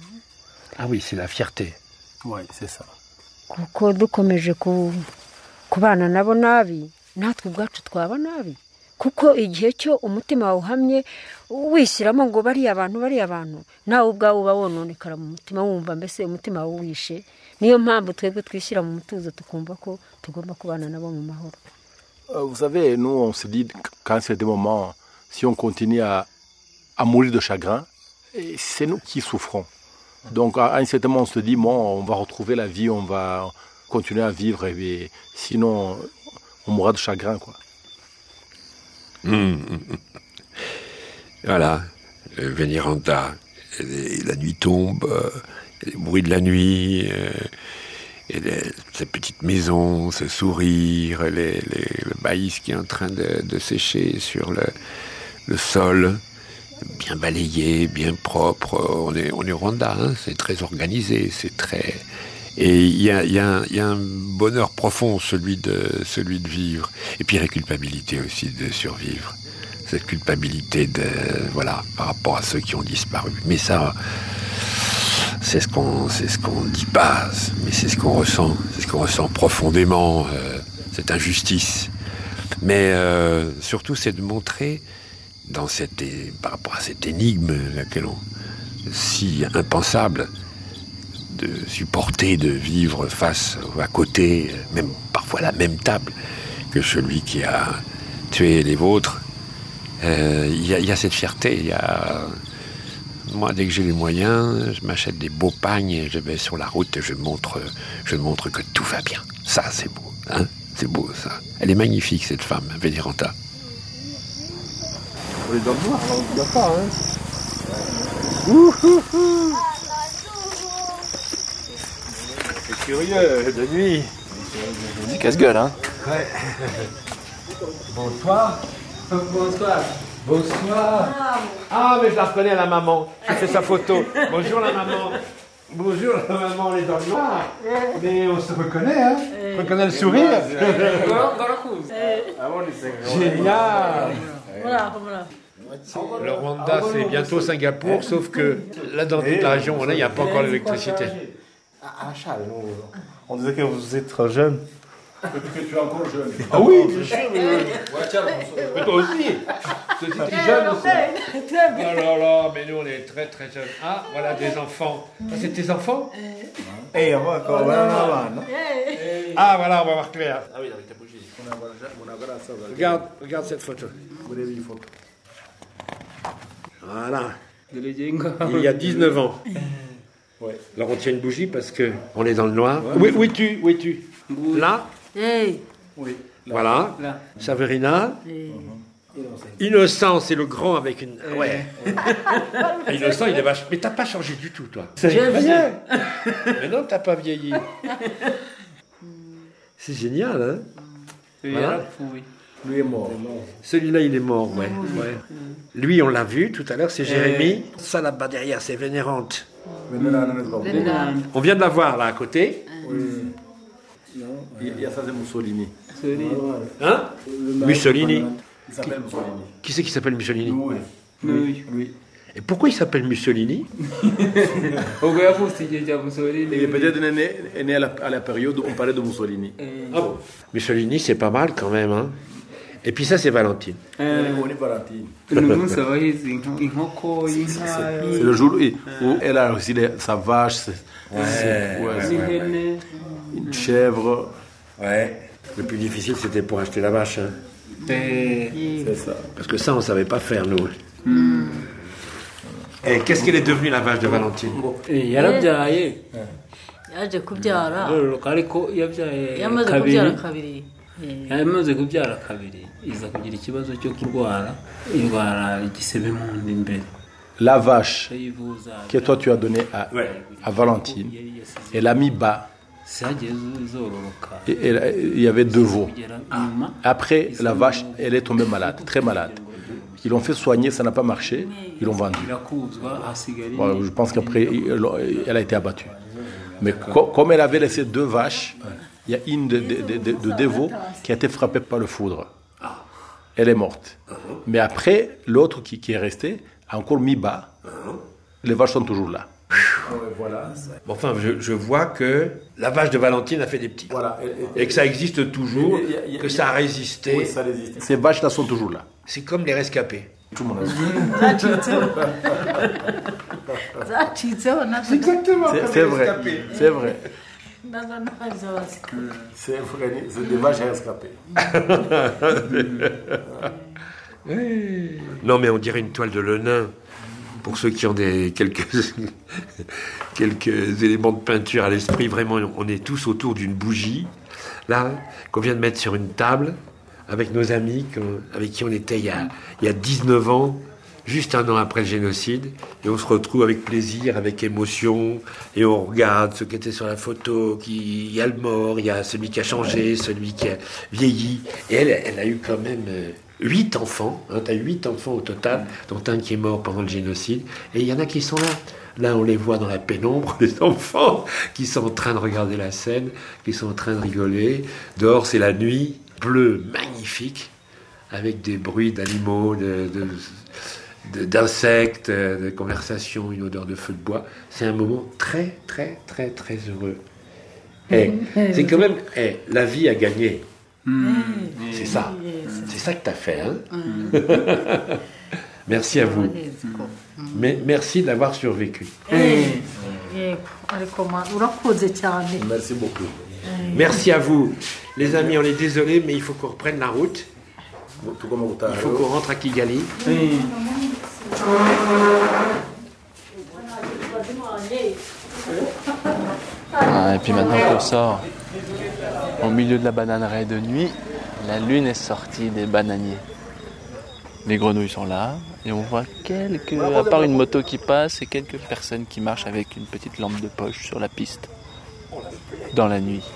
Ah oui, c'est la fierté. Oui, c'est ça. kuko dukomeje ku- kubana nabo nabi natwe ubwacu twaba nabi kuko igihe cyo umutima wawe uhamye wishyiramo ngo bariya abantu bariya abantu nawe ubwawe uba wononekara mu mutima wumva mbese umutima wawe wishe niyo mpamvu twebwe twishyira mu mutuzo tukumva ko tugomba kubana nabo mu mahoro Euh, Vous savez, nous, on se dit, quand c'est des moments, si on continue à, à mourir de chagrin, et c'est nous qui souffrons. Donc, à un certain moment, on se dit, bon, on va retrouver la vie, on va continuer à vivre, et, et sinon, on mourra de chagrin, quoi. Hum, hum, hum. Voilà, euh, Vénéranda, et la nuit tombe, euh, les bruits de la nuit, euh, et les, cette petite maison, ce sourire, les, les, le maïs qui est en train de, de sécher sur le, le sol, bien balayé, bien propre. On est, on est au Rwanda, hein, c'est très organisé, c'est très... Et il y a, y, a un, y a un bonheur profond, celui de, celui de vivre. Et puis la culpabilité aussi de survivre. Cette culpabilité de, voilà, par rapport à ceux qui ont disparu. Mais ça, c'est ce qu'on, c'est ce qu'on dit pas, mais c'est ce qu'on ressent. C'est ce qu'on ressent profondément, euh, cette injustice. Mais euh, surtout, c'est de montrer, dans cette, par rapport à cette énigme, laquelle on, si impensable, de supporter de vivre face ou à côté, même parfois à la même table que celui qui a tué les vôtres. Il euh, y, y a cette fierté. Y a... Moi, dès que j'ai les moyens, je m'achète des beaux pagnes, je vais sur la route et je montre, je montre que tout va bien. Ça, c'est beau. Hein, c'est beau, ça. Elle est magnifique, cette femme, Vénéranta. On est dans le noir, on ne voit pas, hein. C'est curieux, de nuit. C'est casse-gueule, hein. Ouais. Bonsoir. Bonsoir. Bonsoir. Ah, mais je la reconnais, la maman. J'ai fait sa photo. Bonjour, la maman. Bonjour, la maman, on est dans le noir. Mais on se reconnaît, hein. On reconnaît le sourire. Génial. Le Rwanda, c'est bientôt Singapour, sauf que là, dans toute la région, il n'y a pas encore l'électricité. Ah, Charles, on disait que vous êtes trop jeune. Que tu es encore jeune. Ah oui, bien sûr. Mais toi aussi. Tu es jeune aussi. Oh là là, mais nous, on est très très jeunes. Ah, voilà des enfants. Ça, c'est tes enfants? Eh, on va encore voir. Ah, voilà, on va voir clair. Ah oui, avec ta bougie. Regarde, regarde cette photo. Voilà. Il y a dix-neuf ans. Ouais. Alors on tient une bougie parce que on est dans le noir. Ouais. Où, où es-tu? Où es-tu? Là. Hey. Oui. Voilà. Là. Saverina. Hey. Innocent, c'est le grand avec une. Ouais. Innocent, il est vache. Mais t'as pas changé du tout, toi. J'ai bien. Mais non, t'as pas vieilli. C'est génial, hein? Voilà. Oui. Lui est mort. Celui-là, il est mort, ouais. ouais. Lui, on l'a vu tout à l'heure, c'est Jérémy. Ça là-bas derrière, c'est Vénérante. On vient de la voir là à côté. Oui. Il y a ça, c'est Mussolini. Hein? Mussolini. Il s'appelle Mussolini. Qui c'est qui s'appelle Mussolini? Oui. Oui. Oui. Et pourquoi il s'appelle Mussolini? Il est peut-être né, né à, la, à la période où on parlait de Mussolini. Ah bon? Mussolini, c'est pas mal quand même, hein? Et puis ça, c'est Valentine. Euh, on est Valentine. C'est le jour où elle a aussi les, sa vache, c'est, ouais, c'est, ouais, ouais. une chèvre. Ouais. Le plus difficile, c'était pour acheter la vache. Hein. C'est ça. Parce que ça, on savait pas faire, nous. Mm. Et qu'est-ce qu'elle est devenue, la vache de Valentine? yarabyaye yaje kubyara ariko yabyaye yamaze kubyara kabiri yamaze kubyara kabiri iza kugira ikibazo cyo kurwara indwara igisebe mu nda imbere. La vache que toi tu as donnée à, ouais. à Valentine, elle a mis bas. Et, et, il y avait deux veaux. Après, la vache, elle est tombée malade, très malade. Ils l'ont fait soigner, ça n'a pas marché, ils l'ont vendue. Bon, je pense qu'après, elle a été abattue. Mais co- comme elle avait laissé deux vaches, il y a une de, de, de, de, de dévots qui a été frappée par le foudre. Elle est morte. Mais après, l'autre qui, qui est resté a encore mis bas. Les vaches sont toujours là. Voilà. Bon, enfin, je, je vois que la vache de Valentine a fait des petits. Voilà. Et, et, et que ça existe toujours, y a, y a, que ça a résisté. Oui, ça résiste. Ces vaches-là sont toujours là. C'est comme les rescapés. Tout le monde a dit. C'est exactement c'est, comme c'est les vrai. rescapés. C'est vrai. C'est, c'est des vaches rescapées. Non, mais on dirait une toile de Lenain. Pour ceux qui ont des, quelques, quelques éléments de peinture à l'esprit, vraiment, on est tous autour d'une bougie, là, qu'on vient de mettre sur une table, avec nos amis, avec qui on était il y a, il y a dix-neuf ans, juste un an après le génocide, et on se retrouve avec plaisir, avec émotion, et on regarde ce qui était sur la photo, qui, il y a le mort, il y a celui qui a changé, celui qui a vieilli, et elle, elle a eu quand même... Huit enfants, hein, tu as huit enfants au total, dont un qui est mort pendant le génocide, et il y en a qui sont là. Là, on les voit dans la pénombre, les enfants qui sont en train de regarder la scène, qui sont en train de rigoler. Dehors, c'est la nuit, bleu, magnifique, avec des bruits d'animaux, de, de, de, d'insectes, de conversations, une odeur de feu de bois. C'est un moment très, très, très, très heureux. Et c'est quand même, et, la vie a gagné. Mmh. C'est ça. C'est ça que tu as fait. Hein mmh. Merci à vous. Mais merci d'avoir survécu. Hey. Merci beaucoup. Merci à vous. Les amis, on est désolés, mais il faut qu'on reprenne la route. Il faut qu'on rentre à Kigali. Oui. Ah, et puis maintenant qu'on sort au milieu de la bananeraie de nuit, la lune est sortie des bananiers. Les grenouilles sont là et on voit quelques, à part une moto qui passe et quelques personnes qui marchent avec une petite lampe de poche sur la piste dans la nuit.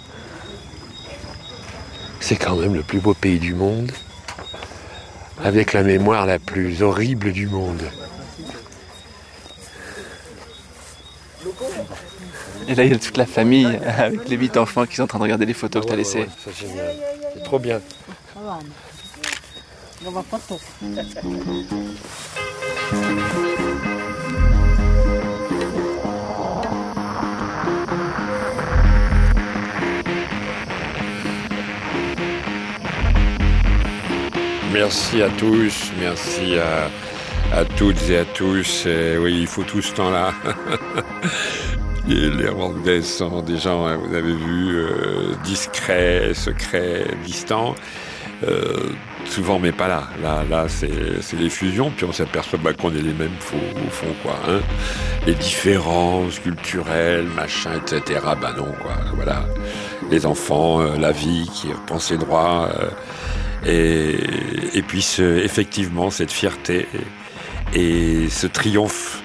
C'est quand même le plus beau pays du monde, avec la mémoire la plus horrible du monde. Et là, il y a toute la famille avec les huit enfants qui sont en train de regarder les photos que tu as laissées. Ouais, ouais, c'est génial. C'est trop bien. Merci à tous, merci à, à toutes et à tous. Et oui, il faut tout ce temps-là. Et les Rwandais sont des gens, vous avez vu, euh, discrets, secrets, distants. Euh, souvent, mais pas là. Là, là c'est, c'est les fusions, puis on s'aperçoit bah, qu'on est les mêmes faux, au fond, quoi. Hein. Les différences culturelles, machin, et cetera. Ben non, quoi. Voilà. Les enfants, euh, la vie, qui reprend ses droits. Euh, et, et puis, ce, effectivement, cette fierté et, et ce triomphe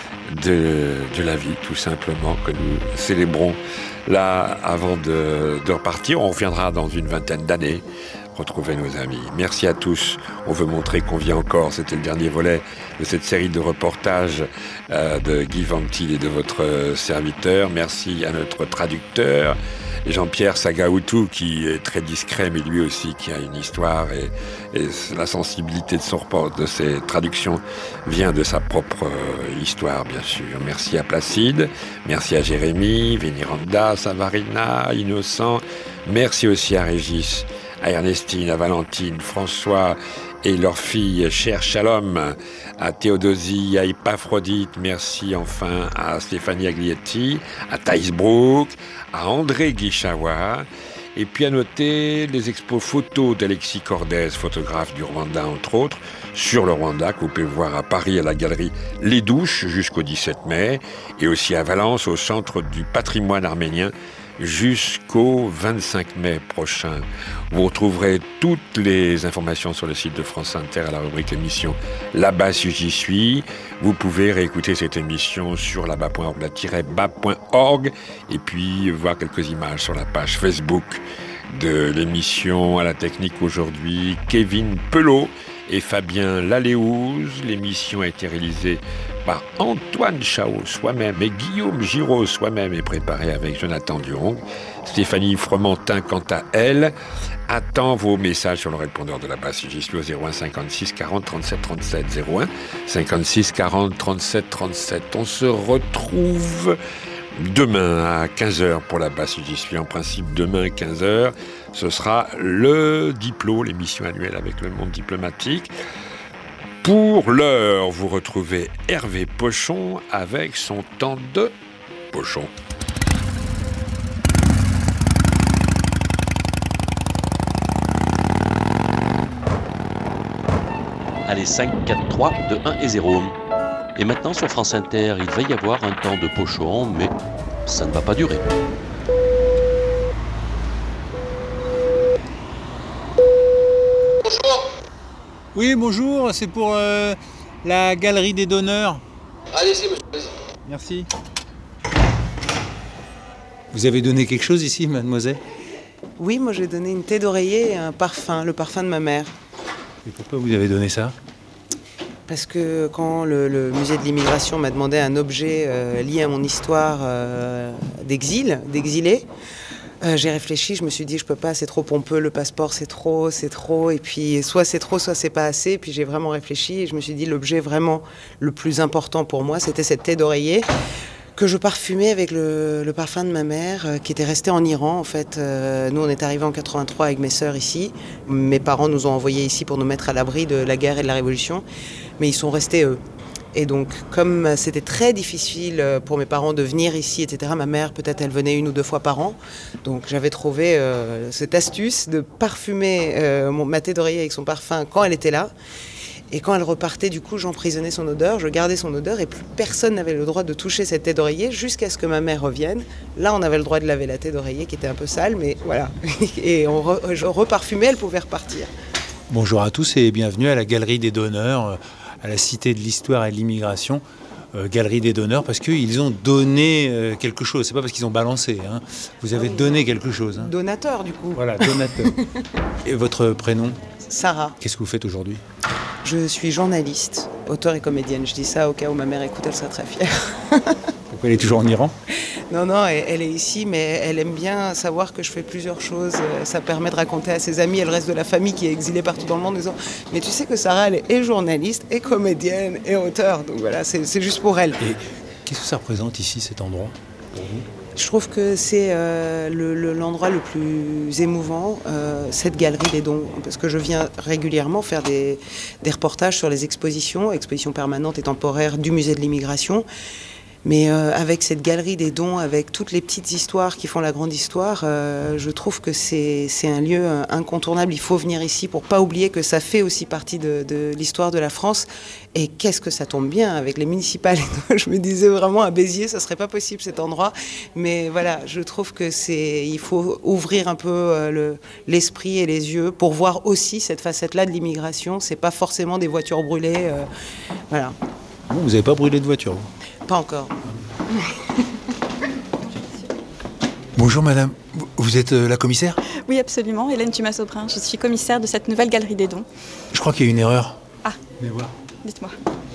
de, de la vie, tout simplement, que nous célébrons là, avant de, de repartir. On reviendra dans une vingtaine d'années retrouver nos amis. Merci à tous. On veut montrer qu'on vit encore. C'était le dernier volet de cette série de reportages euh, de Guy Ventil et de votre serviteur. Merci à notre traducteur, Jean-Pierre Sagaoutou, qui est très discret, mais lui aussi qui a une histoire et, et la sensibilité de son report, de ses traductions vient de sa propre histoire, bien sûr. Merci à Placide, merci à Jérémy, Véniranda, Savarina, Innocent. Merci aussi à Régis, à Ernestine, à Valentine, François et leur fille, chère Shalom, à Théodosie, à Epaphrodite, merci enfin à Stéphanie Aglietti, à Thaïs Brook, à André Guichawa, et puis à noter les expos photos d'Alexis Cordès, photographe du Rwanda entre autres, sur le Rwanda, que vous pouvez voir à Paris à la galerie Les Douches jusqu'au dix-sept mai, et aussi à Valence au Centre du patrimoine arménien, jusqu'au vingt-cinq mai prochain. Vous retrouverez toutes les informations sur le site de France Inter à la rubrique émission Là-bas si j'y suis. Vous pouvez réécouter cette émission sur là-bas point org, là-bas point org, et puis voir quelques images sur la page Facebook de l'émission. À la technique aujourd'hui, Kevin Pelot et Fabien Laléouz. L'émission a été réalisée par Antoine Chao soi-même et Guillaume Giraud soi-même et préparée avec Jonathan Durong. Stéphanie Fromentin, quant à elle, attend vos messages sur le répondeur de la base. J'y suis au zéro un cinquante-six quarante trente-sept trente-sept. zéro un cinquante-six quarante trente-sept trente-sept. On se retrouve demain à quinze heures pour la base. J'y suis en principe demain à quinze heures. Ce sera le Diplo, l'émission annuelle avec le monde diplomatique. Pour l'heure, vous retrouvez Hervé Pochon avec son temps de Pochon. Allez, cinq, quatre, trois, deux, un et zéro. Et maintenant sur France Inter, il va y avoir un temps de Pochon, mais ça ne va pas durer. Oui, bonjour, c'est pour euh, la galerie des donneurs. Allez-y, monsieur. Allez-y. Merci. Vous avez donné quelque chose ici, mademoiselle? Oui, moi j'ai donné une thé d'oreiller et un parfum, le parfum de ma mère. Et pourquoi vous avez donné ça? Parce que quand le, le musée de l'immigration m'a demandé un objet euh, lié à mon histoire euh, d'exil, d'exilé, Euh, j'ai réfléchi, je me suis dit je peux pas, c'est trop pompeux, le passeport c'est trop, c'est trop, et puis soit c'est trop, soit c'est pas assez, puis j'ai vraiment réfléchi et je me suis dit l'objet vraiment le plus important pour moi c'était cette thé d'oreiller que je parfumais avec le, le parfum de ma mère euh, qui était resté en Iran en fait. Euh, nous on est arrivés en quatre-vingt-trois avec mes sœurs ici, mes parents nous ont envoyés ici pour nous mettre à l'abri de la guerre et de la révolution, mais ils sont restés eux. Et donc, comme c'était très difficile pour mes parents de venir ici, et cetera, ma mère, peut-être, elle venait une ou deux fois par an. Donc, j'avais trouvé euh, cette astuce de parfumer euh, mon, ma tête d'oreiller avec son parfum quand elle était là. Et quand elle repartait, du coup, j'emprisonnais son odeur, je gardais son odeur et plus personne n'avait le droit de toucher cette tête d'oreiller jusqu'à ce que ma mère revienne. Là, on avait le droit de laver la tête d'oreiller qui était un peu sale, mais voilà. Et on re, je reparfumais, elle pouvait repartir. Bonjour à tous et bienvenue à la Galerie des Donneurs, à la Cité de l'Histoire et de l'Immigration. Euh, Galerie des Donneurs parce qu'ils ont donné euh, quelque chose, c'est pas parce qu'ils ont balancé. Hein. Vous avez donné quelque chose. Hein. Donateur, du coup. Voilà, donateur. Et votre prénom ? Sarah. Qu'est-ce que vous faites aujourd'hui ? Je suis journaliste, auteure et comédienne. Je dis ça au cas où ma mère écoute, elle serait très fière. Pourquoi elle est toujours en Iran ? Non, non, elle, elle est ici, mais elle aime bien savoir que je fais plusieurs choses. Ça permet de raconter à ses amis et le reste de la famille qui est exilée partout dans le monde en disant « Mais tu sais que Sarah, elle est journaliste, et comédienne, et auteure. » Donc voilà, c'est, c'est juste pour elle. Et qu'est-ce que ça représente ici, cet endroit, pour vous ? Je trouve que c'est euh, le, le, l'endroit le plus émouvant, euh, cette galerie des dons, parce que je viens régulièrement faire des, des reportages sur les expositions, expositions permanentes et temporaires du musée de l'immigration. Mais euh, avec cette galerie des dons, avec toutes les petites histoires qui font la grande histoire, euh, je trouve que c'est, c'est un lieu incontournable. Il faut venir ici pour pas oublier que ça fait aussi partie de, de l'histoire de la France. Et qu'est-ce que ça tombe bien avec les municipales. Je me disais vraiment à Béziers, ça serait pas possible cet endroit. Mais voilà, je trouve que c'est, il faut ouvrir un peu euh, le, l'esprit et les yeux pour voir aussi cette facette-là de l'immigration. C'est pas forcément des voitures brûlées, euh, voilà. Vous n'avez pas brûlé de voiture, vous ? Pas encore. Bonjour madame, vous êtes euh, la commissaire ? Oui, absolument, Hélène Thumas-Aubrin. Je suis commissaire de cette nouvelle galerie des dons. Je crois qu'il y a une erreur. Ah, venez voir. Dites-moi.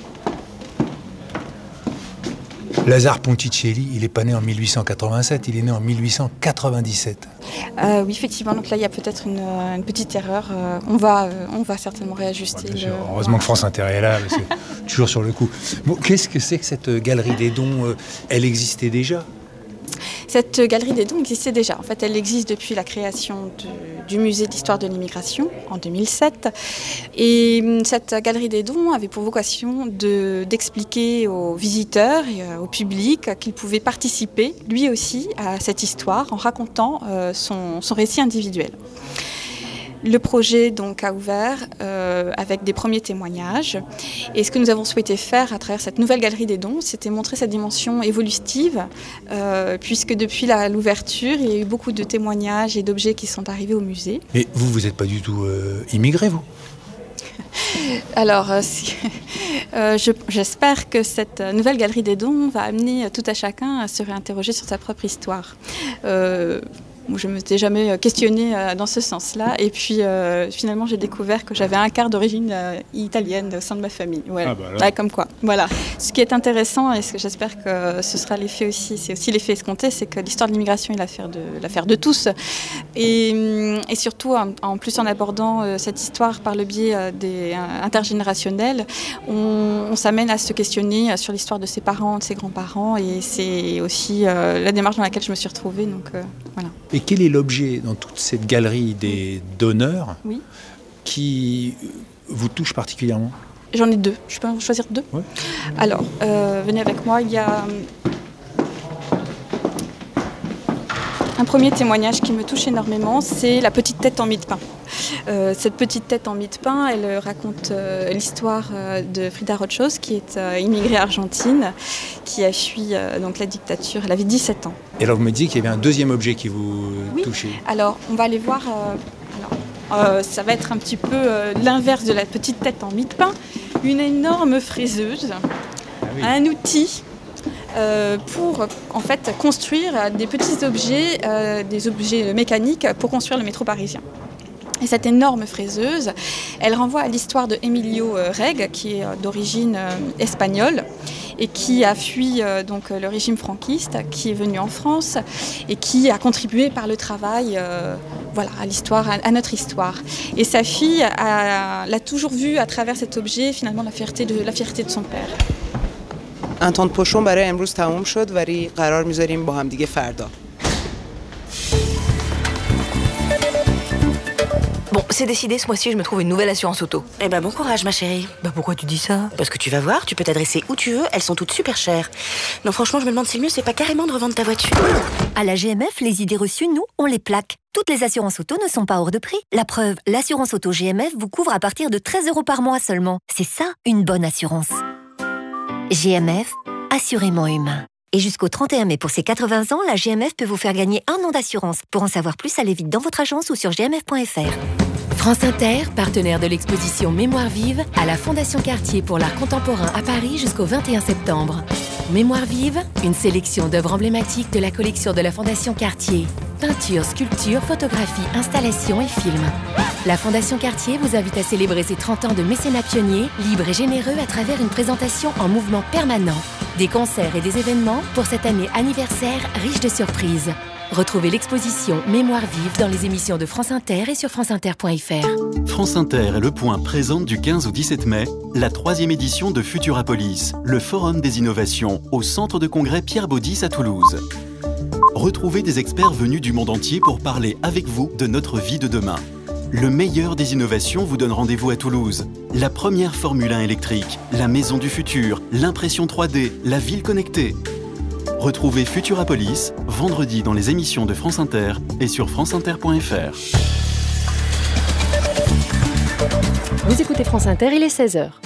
Lazare Ponticelli, il est pas né en mille huit cent quatre-vingt-sept, il est né en mille huit cent quatre-vingt-dix-sept. Euh, oui, effectivement, donc là il y a peut-être une, une petite erreur. Euh, on, va, euh, on va certainement réajuster. Ouais, le... Heureusement que France Inter est là, c'est toujours sur le coup. Bon, qu'est-ce que c'est que cette galerie des dons ? euh, Elle existait déjà ? Cette galerie des dons existait déjà. En fait, elle existe depuis la création de, du musée d'histoire de l'immigration en deux mille sept. Et cette galerie des dons avait pour vocation de, d'expliquer aux visiteurs et au public qu'il pouvait participer, lui aussi, à cette histoire en racontant euh, son, son récit individuel. Le projet donc a ouvert euh, avec des premiers témoignages et ce que nous avons souhaité faire à travers cette nouvelle galerie des dons, c'était montrer cette dimension évolutive euh, puisque depuis la, l'ouverture, il y a eu beaucoup de témoignages et d'objets qui sont arrivés au musée. Et vous, vous n'êtes pas du tout euh, immigré, vous ? Alors, euh, si, euh, je, j'espère que cette nouvelle galerie des dons va amener tout à chacun à se réinterroger sur sa propre histoire. Euh, Je ne me suis jamais questionnée dans ce sens-là. Et puis, euh, finalement, j'ai découvert que j'avais un quart d'origine euh, italienne au sein de ma famille. Ouais. Ah bah ouais, comme quoi. Voilà. Ce qui est intéressant, et ce que j'espère que ce sera l'effet aussi, c'est aussi l'effet escompté, c'est que l'histoire de l'immigration est l'affaire de, l'affaire de tous. Et, et surtout, en, en plus en abordant euh, cette histoire par le biais euh, des euh, intergénérationnels, on, on s'amène à se questionner sur l'histoire de ses parents, de ses grands-parents. Et c'est aussi euh, la démarche dans laquelle je me suis retrouvée. Donc, euh, voilà. Et quel est l'objet dans toute cette galerie des donneurs oui. qui vous touche particulièrement ? J'en ai deux. Je peux en choisir deux ? Ouais. Alors, euh, venez avec moi. Il y a un premier témoignage qui me touche énormément, c'est la petite tête en mie de pain. Euh, cette petite tête en mie de pain, elle raconte euh, l'histoire euh, de Frida Rothschild, qui est euh, immigrée argentine, qui a fui euh, donc la dictature. Elle avait dix-sept ans. Et alors vous me disiez qu'il y avait un deuxième objet qui vous oui. touchait. Alors, on va aller voir. Euh, alors, euh, ça va être un petit peu euh, l'inverse de la petite tête en mie de pain. Une énorme fraiseuse, ah oui. un outil. Euh, pour en fait construire des petits objets, euh, des objets mécaniques pour construire le métro parisien. Et cette énorme fraiseuse, elle renvoie à l'histoire de Emilio Reg, qui est d'origine euh, espagnole et qui a fui euh, donc, le régime franquiste, qui est venu en France et qui a contribué par le travail euh, voilà, à l'histoire, à, à notre histoire. Et sa fille a, l'a toujours vu à travers cet objet, finalement, la fierté de, la fierté de son père. Un temps de pochon برای امروز تموم شد ولی قرار میذاریم با هم دیگه فردا. Bon, c'est décidé, ce mois-ci, je me trouve une nouvelle assurance auto. Eh ben, bon courage, ma chérie. Bah, pourquoi tu dis ça? Parce que tu vas voir, tu peux t'adresser où tu veux, elles sont toutes super chères. Non, franchement, je me demande si le mieux, c'est pas carrément de revendre ta voiture. À la G M F, les idées reçues, nous, on les plaque. Toutes les assurances auto ne sont pas hors de prix. La preuve, l'assurance auto G M F vous couvre à partir de treize euros par mois seulement. C'est ça, une bonne assurance. G M F, assurément humain. Et jusqu'au trente et un mai pour ses quatre-vingts ans, la G M F peut vous faire gagner un an d'assurance. Pour en savoir plus, allez vite dans votre agence ou sur g m f point f r. France Inter, partenaire de l'exposition Mémoire vive à la Fondation Cartier pour l'art contemporain à Paris jusqu'au vingt et un septembre. Mémoire vive, une sélection d'œuvres emblématiques de la collection de la Fondation Cartier. Peinture, sculpture, photographie, installation et films. La Fondation Cartier vous invite à célébrer ses trente ans de mécénat pionnier, libre et généreux à travers une présentation en mouvement permanent. Des concerts et des événements pour cette année anniversaire riche de surprises. Retrouvez l'exposition Mémoire vive dans les émissions de France Inter et sur franceinter point f r. France Inter et Le Point présentent du quinze au dix-sept mai la troisième édition de Futurapolis, le forum des innovations au centre de congrès Pierre Baudis à Toulouse. Retrouvez des experts venus du monde entier pour parler avec vous de notre vie de demain. Le meilleur des innovations vous donne rendez-vous à Toulouse. La première Formule un électrique, la maison du futur, l'impression trois D, la ville connectée. Retrouvez Futurapolis, vendredi dans les émissions de France Inter et sur franceinter point f r. Vous écoutez France Inter, il est seize heures.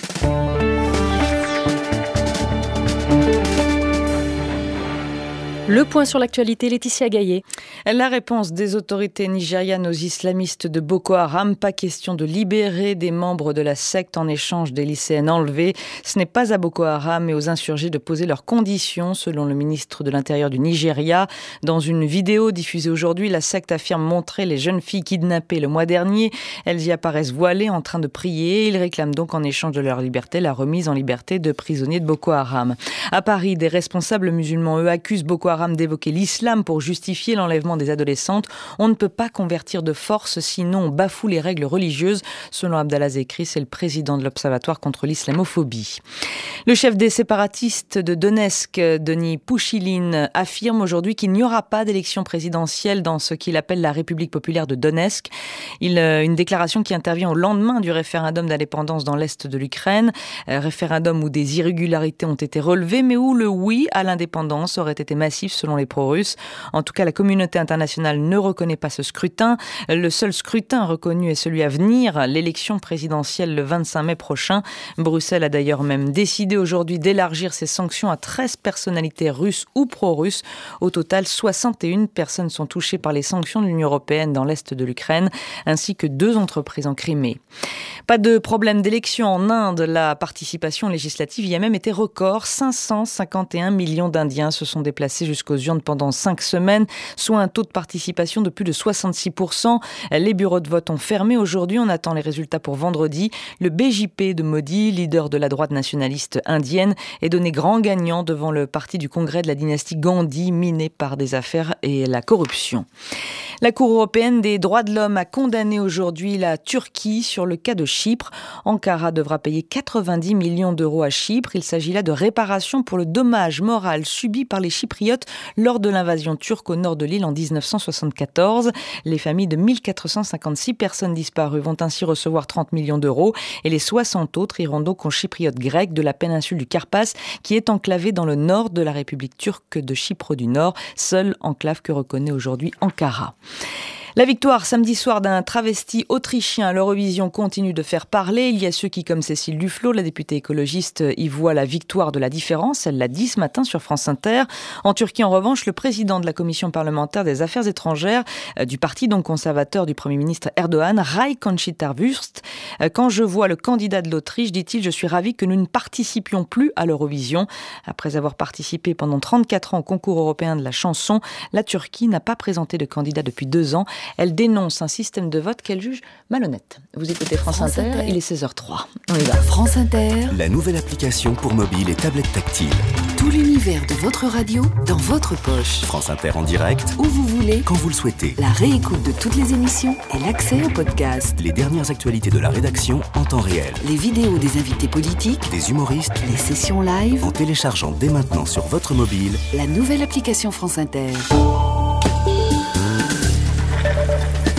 Le point sur l'actualité, Laetitia Gaillet. La réponse des autorités nigérianes aux islamistes de Boko Haram, pas question de libérer des membres de la secte en échange des lycéennes enlevées. Ce n'est pas à Boko Haram mais aux insurgés de poser leurs conditions, selon le ministre de l'Intérieur du Nigeria. Dans une vidéo diffusée aujourd'hui, la secte affirme montrer les jeunes filles kidnappées le mois dernier. Elles y apparaissent voilées en train de prier. Ils réclament donc en échange de leur liberté la remise en liberté de prisonniers de Boko Haram. À Paris, des responsables musulmans, eux, accusent Boko Haram d'évoquer l'islam pour justifier l'enlèvement des adolescentes. On ne peut pas convertir de force, sinon on bafoue les règles religieuses, selon Abdallah Zekri, c'est le président de l'Observatoire contre l'islamophobie. Le chef des séparatistes de Donetsk, Denis Pouchiline, affirme aujourd'hui qu'il n'y aura pas d'élection présidentielle dans ce qu'il appelle la République populaire de Donetsk. Il, une déclaration qui intervient au lendemain du référendum d'indépendance dans l'est de l'Ukraine, référendum où des irrégularités ont été relevées, mais où le oui à l'indépendance aurait été massif selon les pro-russes. En tout cas, la communauté internationale ne reconnaît pas ce scrutin. Le seul scrutin reconnu est celui à venir, l'élection présidentielle le vingt-cinq mai prochain. Bruxelles a d'ailleurs même décidé aujourd'hui d'élargir ses sanctions à treize personnalités russes ou pro-russes. Au total, soixante et une personnes sont touchées par les sanctions de l'Union européenne dans l'est de l'Ukraine, ainsi que deux entreprises en Crimée. Pas de problème d'élection en Inde. La participation législative y a même été record. cinq cent cinquante et un millions d'Indiens se sont déplacés jusqu'aux urnes pendant cinq semaines, soit un taux de participation de plus de soixante-six pour cent. Les bureaux de vote ont fermé aujourd'hui. On attend les résultats pour vendredi. Le B J P de Modi, leader de la droite nationaliste indienne, est donné grand gagnant devant le parti du congrès de la dynastie Gandhi, miné par des affaires et la corruption. La Cour européenne des droits de l'homme a condamné aujourd'hui la Turquie sur le cas de Chypre. Ankara devra payer quatre-vingt-dix millions d'euros à Chypre. Il s'agit là de réparation pour le dommage moral subi par les Chypriotes lors de l'invasion turque au nord de l'île en dix-neuf cent soixante-quatorze. Les familles de mille quatre cent cinquante-six personnes disparues vont ainsi recevoir trente millions d'euros et les soixante autres iront donc aux Chypriotes grecs de la péninsule du Carpath qui est enclavée dans le nord de la République turque de Chypre du Nord, seule enclave que reconnaît aujourd'hui Ankara. La victoire samedi soir d'un travesti autrichien à l'Eurovision continue de faire parler. Il y a ceux qui, comme Cécile Duflot, la députée écologiste, y voient la victoire de la différence. Elle l'a dit ce matin sur France Inter. En Turquie, en revanche, le président de la commission parlementaire des affaires étrangères du parti donc conservateur du Premier ministre Erdogan, Ray Conchita-Wurst. Quand je vois le candidat de l'Autriche, dit-il, je suis ravi que nous ne participions plus à l'Eurovision. Après avoir participé pendant trente-quatre ans au concours européen de la chanson, la Turquie n'a pas présenté de candidat depuis deux ans. Elle dénonce un système de vote qu'elle juge malhonnête. Vous écoutez France, France Inter, Inter, il est seize heures zéro trois. On y va. France Inter, la nouvelle application pour mobile et tablette tactile. Tout l'univers de votre radio dans votre poche. France Inter en direct, où vous voulez, quand vous le souhaitez. La réécoute de toutes les émissions et l'accès au podcast. Les dernières actualités de la rédaction en temps réel. Les vidéos des invités politiques, des humoristes, les sessions live. En téléchargeant dès maintenant sur votre mobile la nouvelle application France Inter.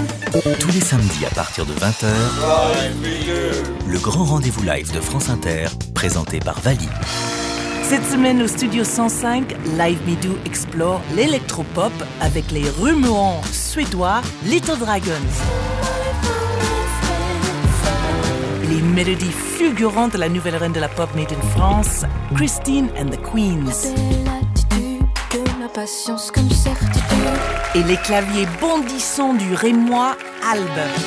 Tous les samedis à partir de vingt heures, le grand rendez-vous live de France Inter, présenté par Vali. Cette semaine au Studio cent cinq, Live Me Do explore l'électropop avec les remuants suédois Little Dragons. Les mélodies fulgurantes de la nouvelle reine de la pop made in France, Christine and the Queens. La patience comme certitude. Et les claviers bondissants du Rémois Albe.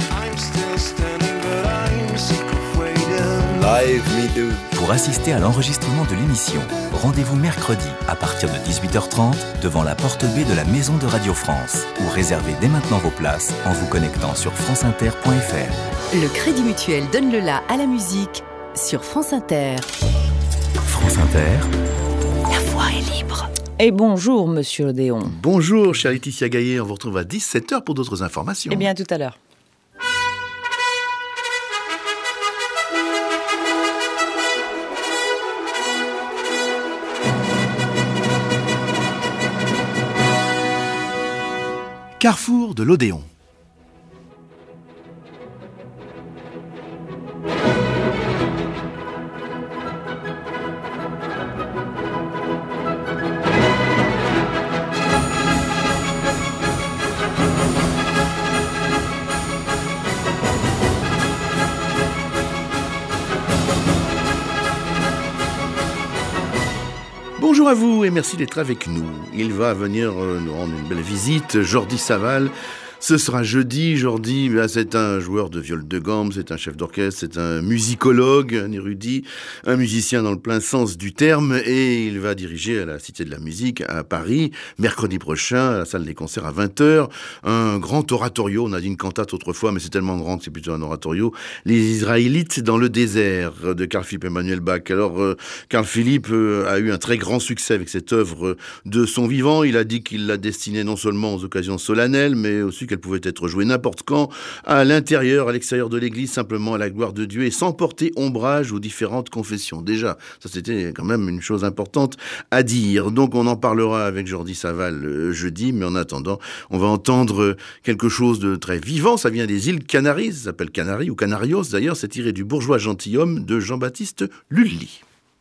Live Me Do. Pour assister à l'enregistrement de l'émission, rendez-vous mercredi à partir de dix-huit heures trente devant la porte B de la Maison de Radio France ou réservez dès maintenant vos places en vous connectant sur franceinter point f r. Le Crédit Mutuel donne le la à la musique sur France Inter. France Inter. La voix est libre. Et bonjour, monsieur Odéon. Bonjour, chère Laetitia Gaillet. On vous retrouve à dix-sept heures pour d'autres informations. Eh bien, à tout à l'heure. Carrefour de l'Odéon. Bonjour à vous et merci d'être avec nous. Il va venir euh, nous rendre une belle visite, Jordi Savall. Ce sera jeudi. Jordi, ben, c'est un joueur de viol de gamme, c'est un chef d'orchestre, c'est un musicologue, un érudit, un musicien dans le plein sens du terme, et il va diriger à la Cité de la Musique à Paris, mercredi prochain, à la salle des concerts à vingt heures, un grand oratorio. On a dit une cantate autrefois, mais c'est tellement grand que c'est plutôt un oratorio. Les Israélites dans le désert, de Carl-Philippe Emmanuel Bach. Alors, euh, Carl-Philippe euh, a eu un très grand succès avec cette œuvre de son vivant. Il a dit qu'il la destinait non seulement aux occasions solennelles, mais aussi qu'elle pouvait être jouée n'importe quand, à l'intérieur, à l'extérieur de l'église, simplement à la gloire de Dieu et sans porter ombrage aux différentes confessions. Déjà, ça c'était quand même une chose importante à dire. Donc on en parlera avec Jordi Savall euh, jeudi, mais en attendant, on va entendre quelque chose de très vivant. Ça vient des îles Canaries, ça s'appelle Canaries ou Canarios d'ailleurs, c'est tiré du Bourgeois gentilhomme de Jean-Baptiste Lully.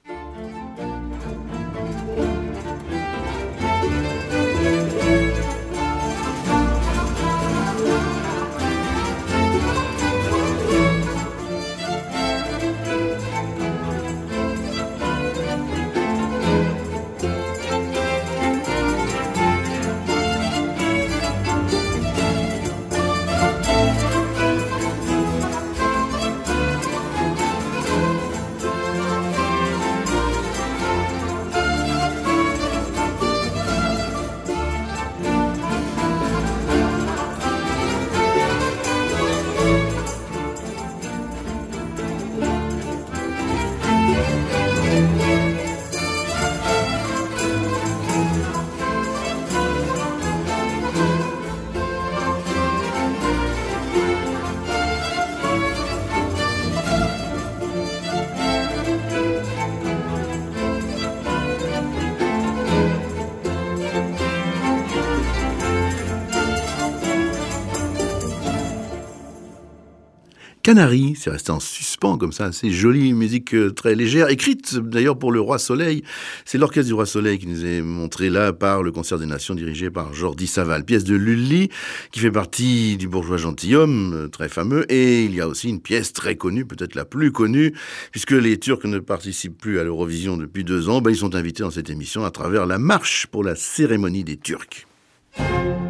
Canaries, c'est resté en suspens comme ça, c'est jolie musique euh, très légère, écrite d'ailleurs pour le Roi Soleil. C'est l'orchestre du Roi Soleil qui nous est montré là par le Concert des Nations dirigé par Jordi Savall. Pièce de Lully qui fait partie du Bourgeois gentilhomme, euh, très fameux, et il y a aussi une pièce très connue, peut-être la plus connue, puisque les Turcs ne participent plus à l'Eurovision depuis deux ans, ben, ils sont invités dans cette émission à travers la marche pour la cérémonie des Turcs.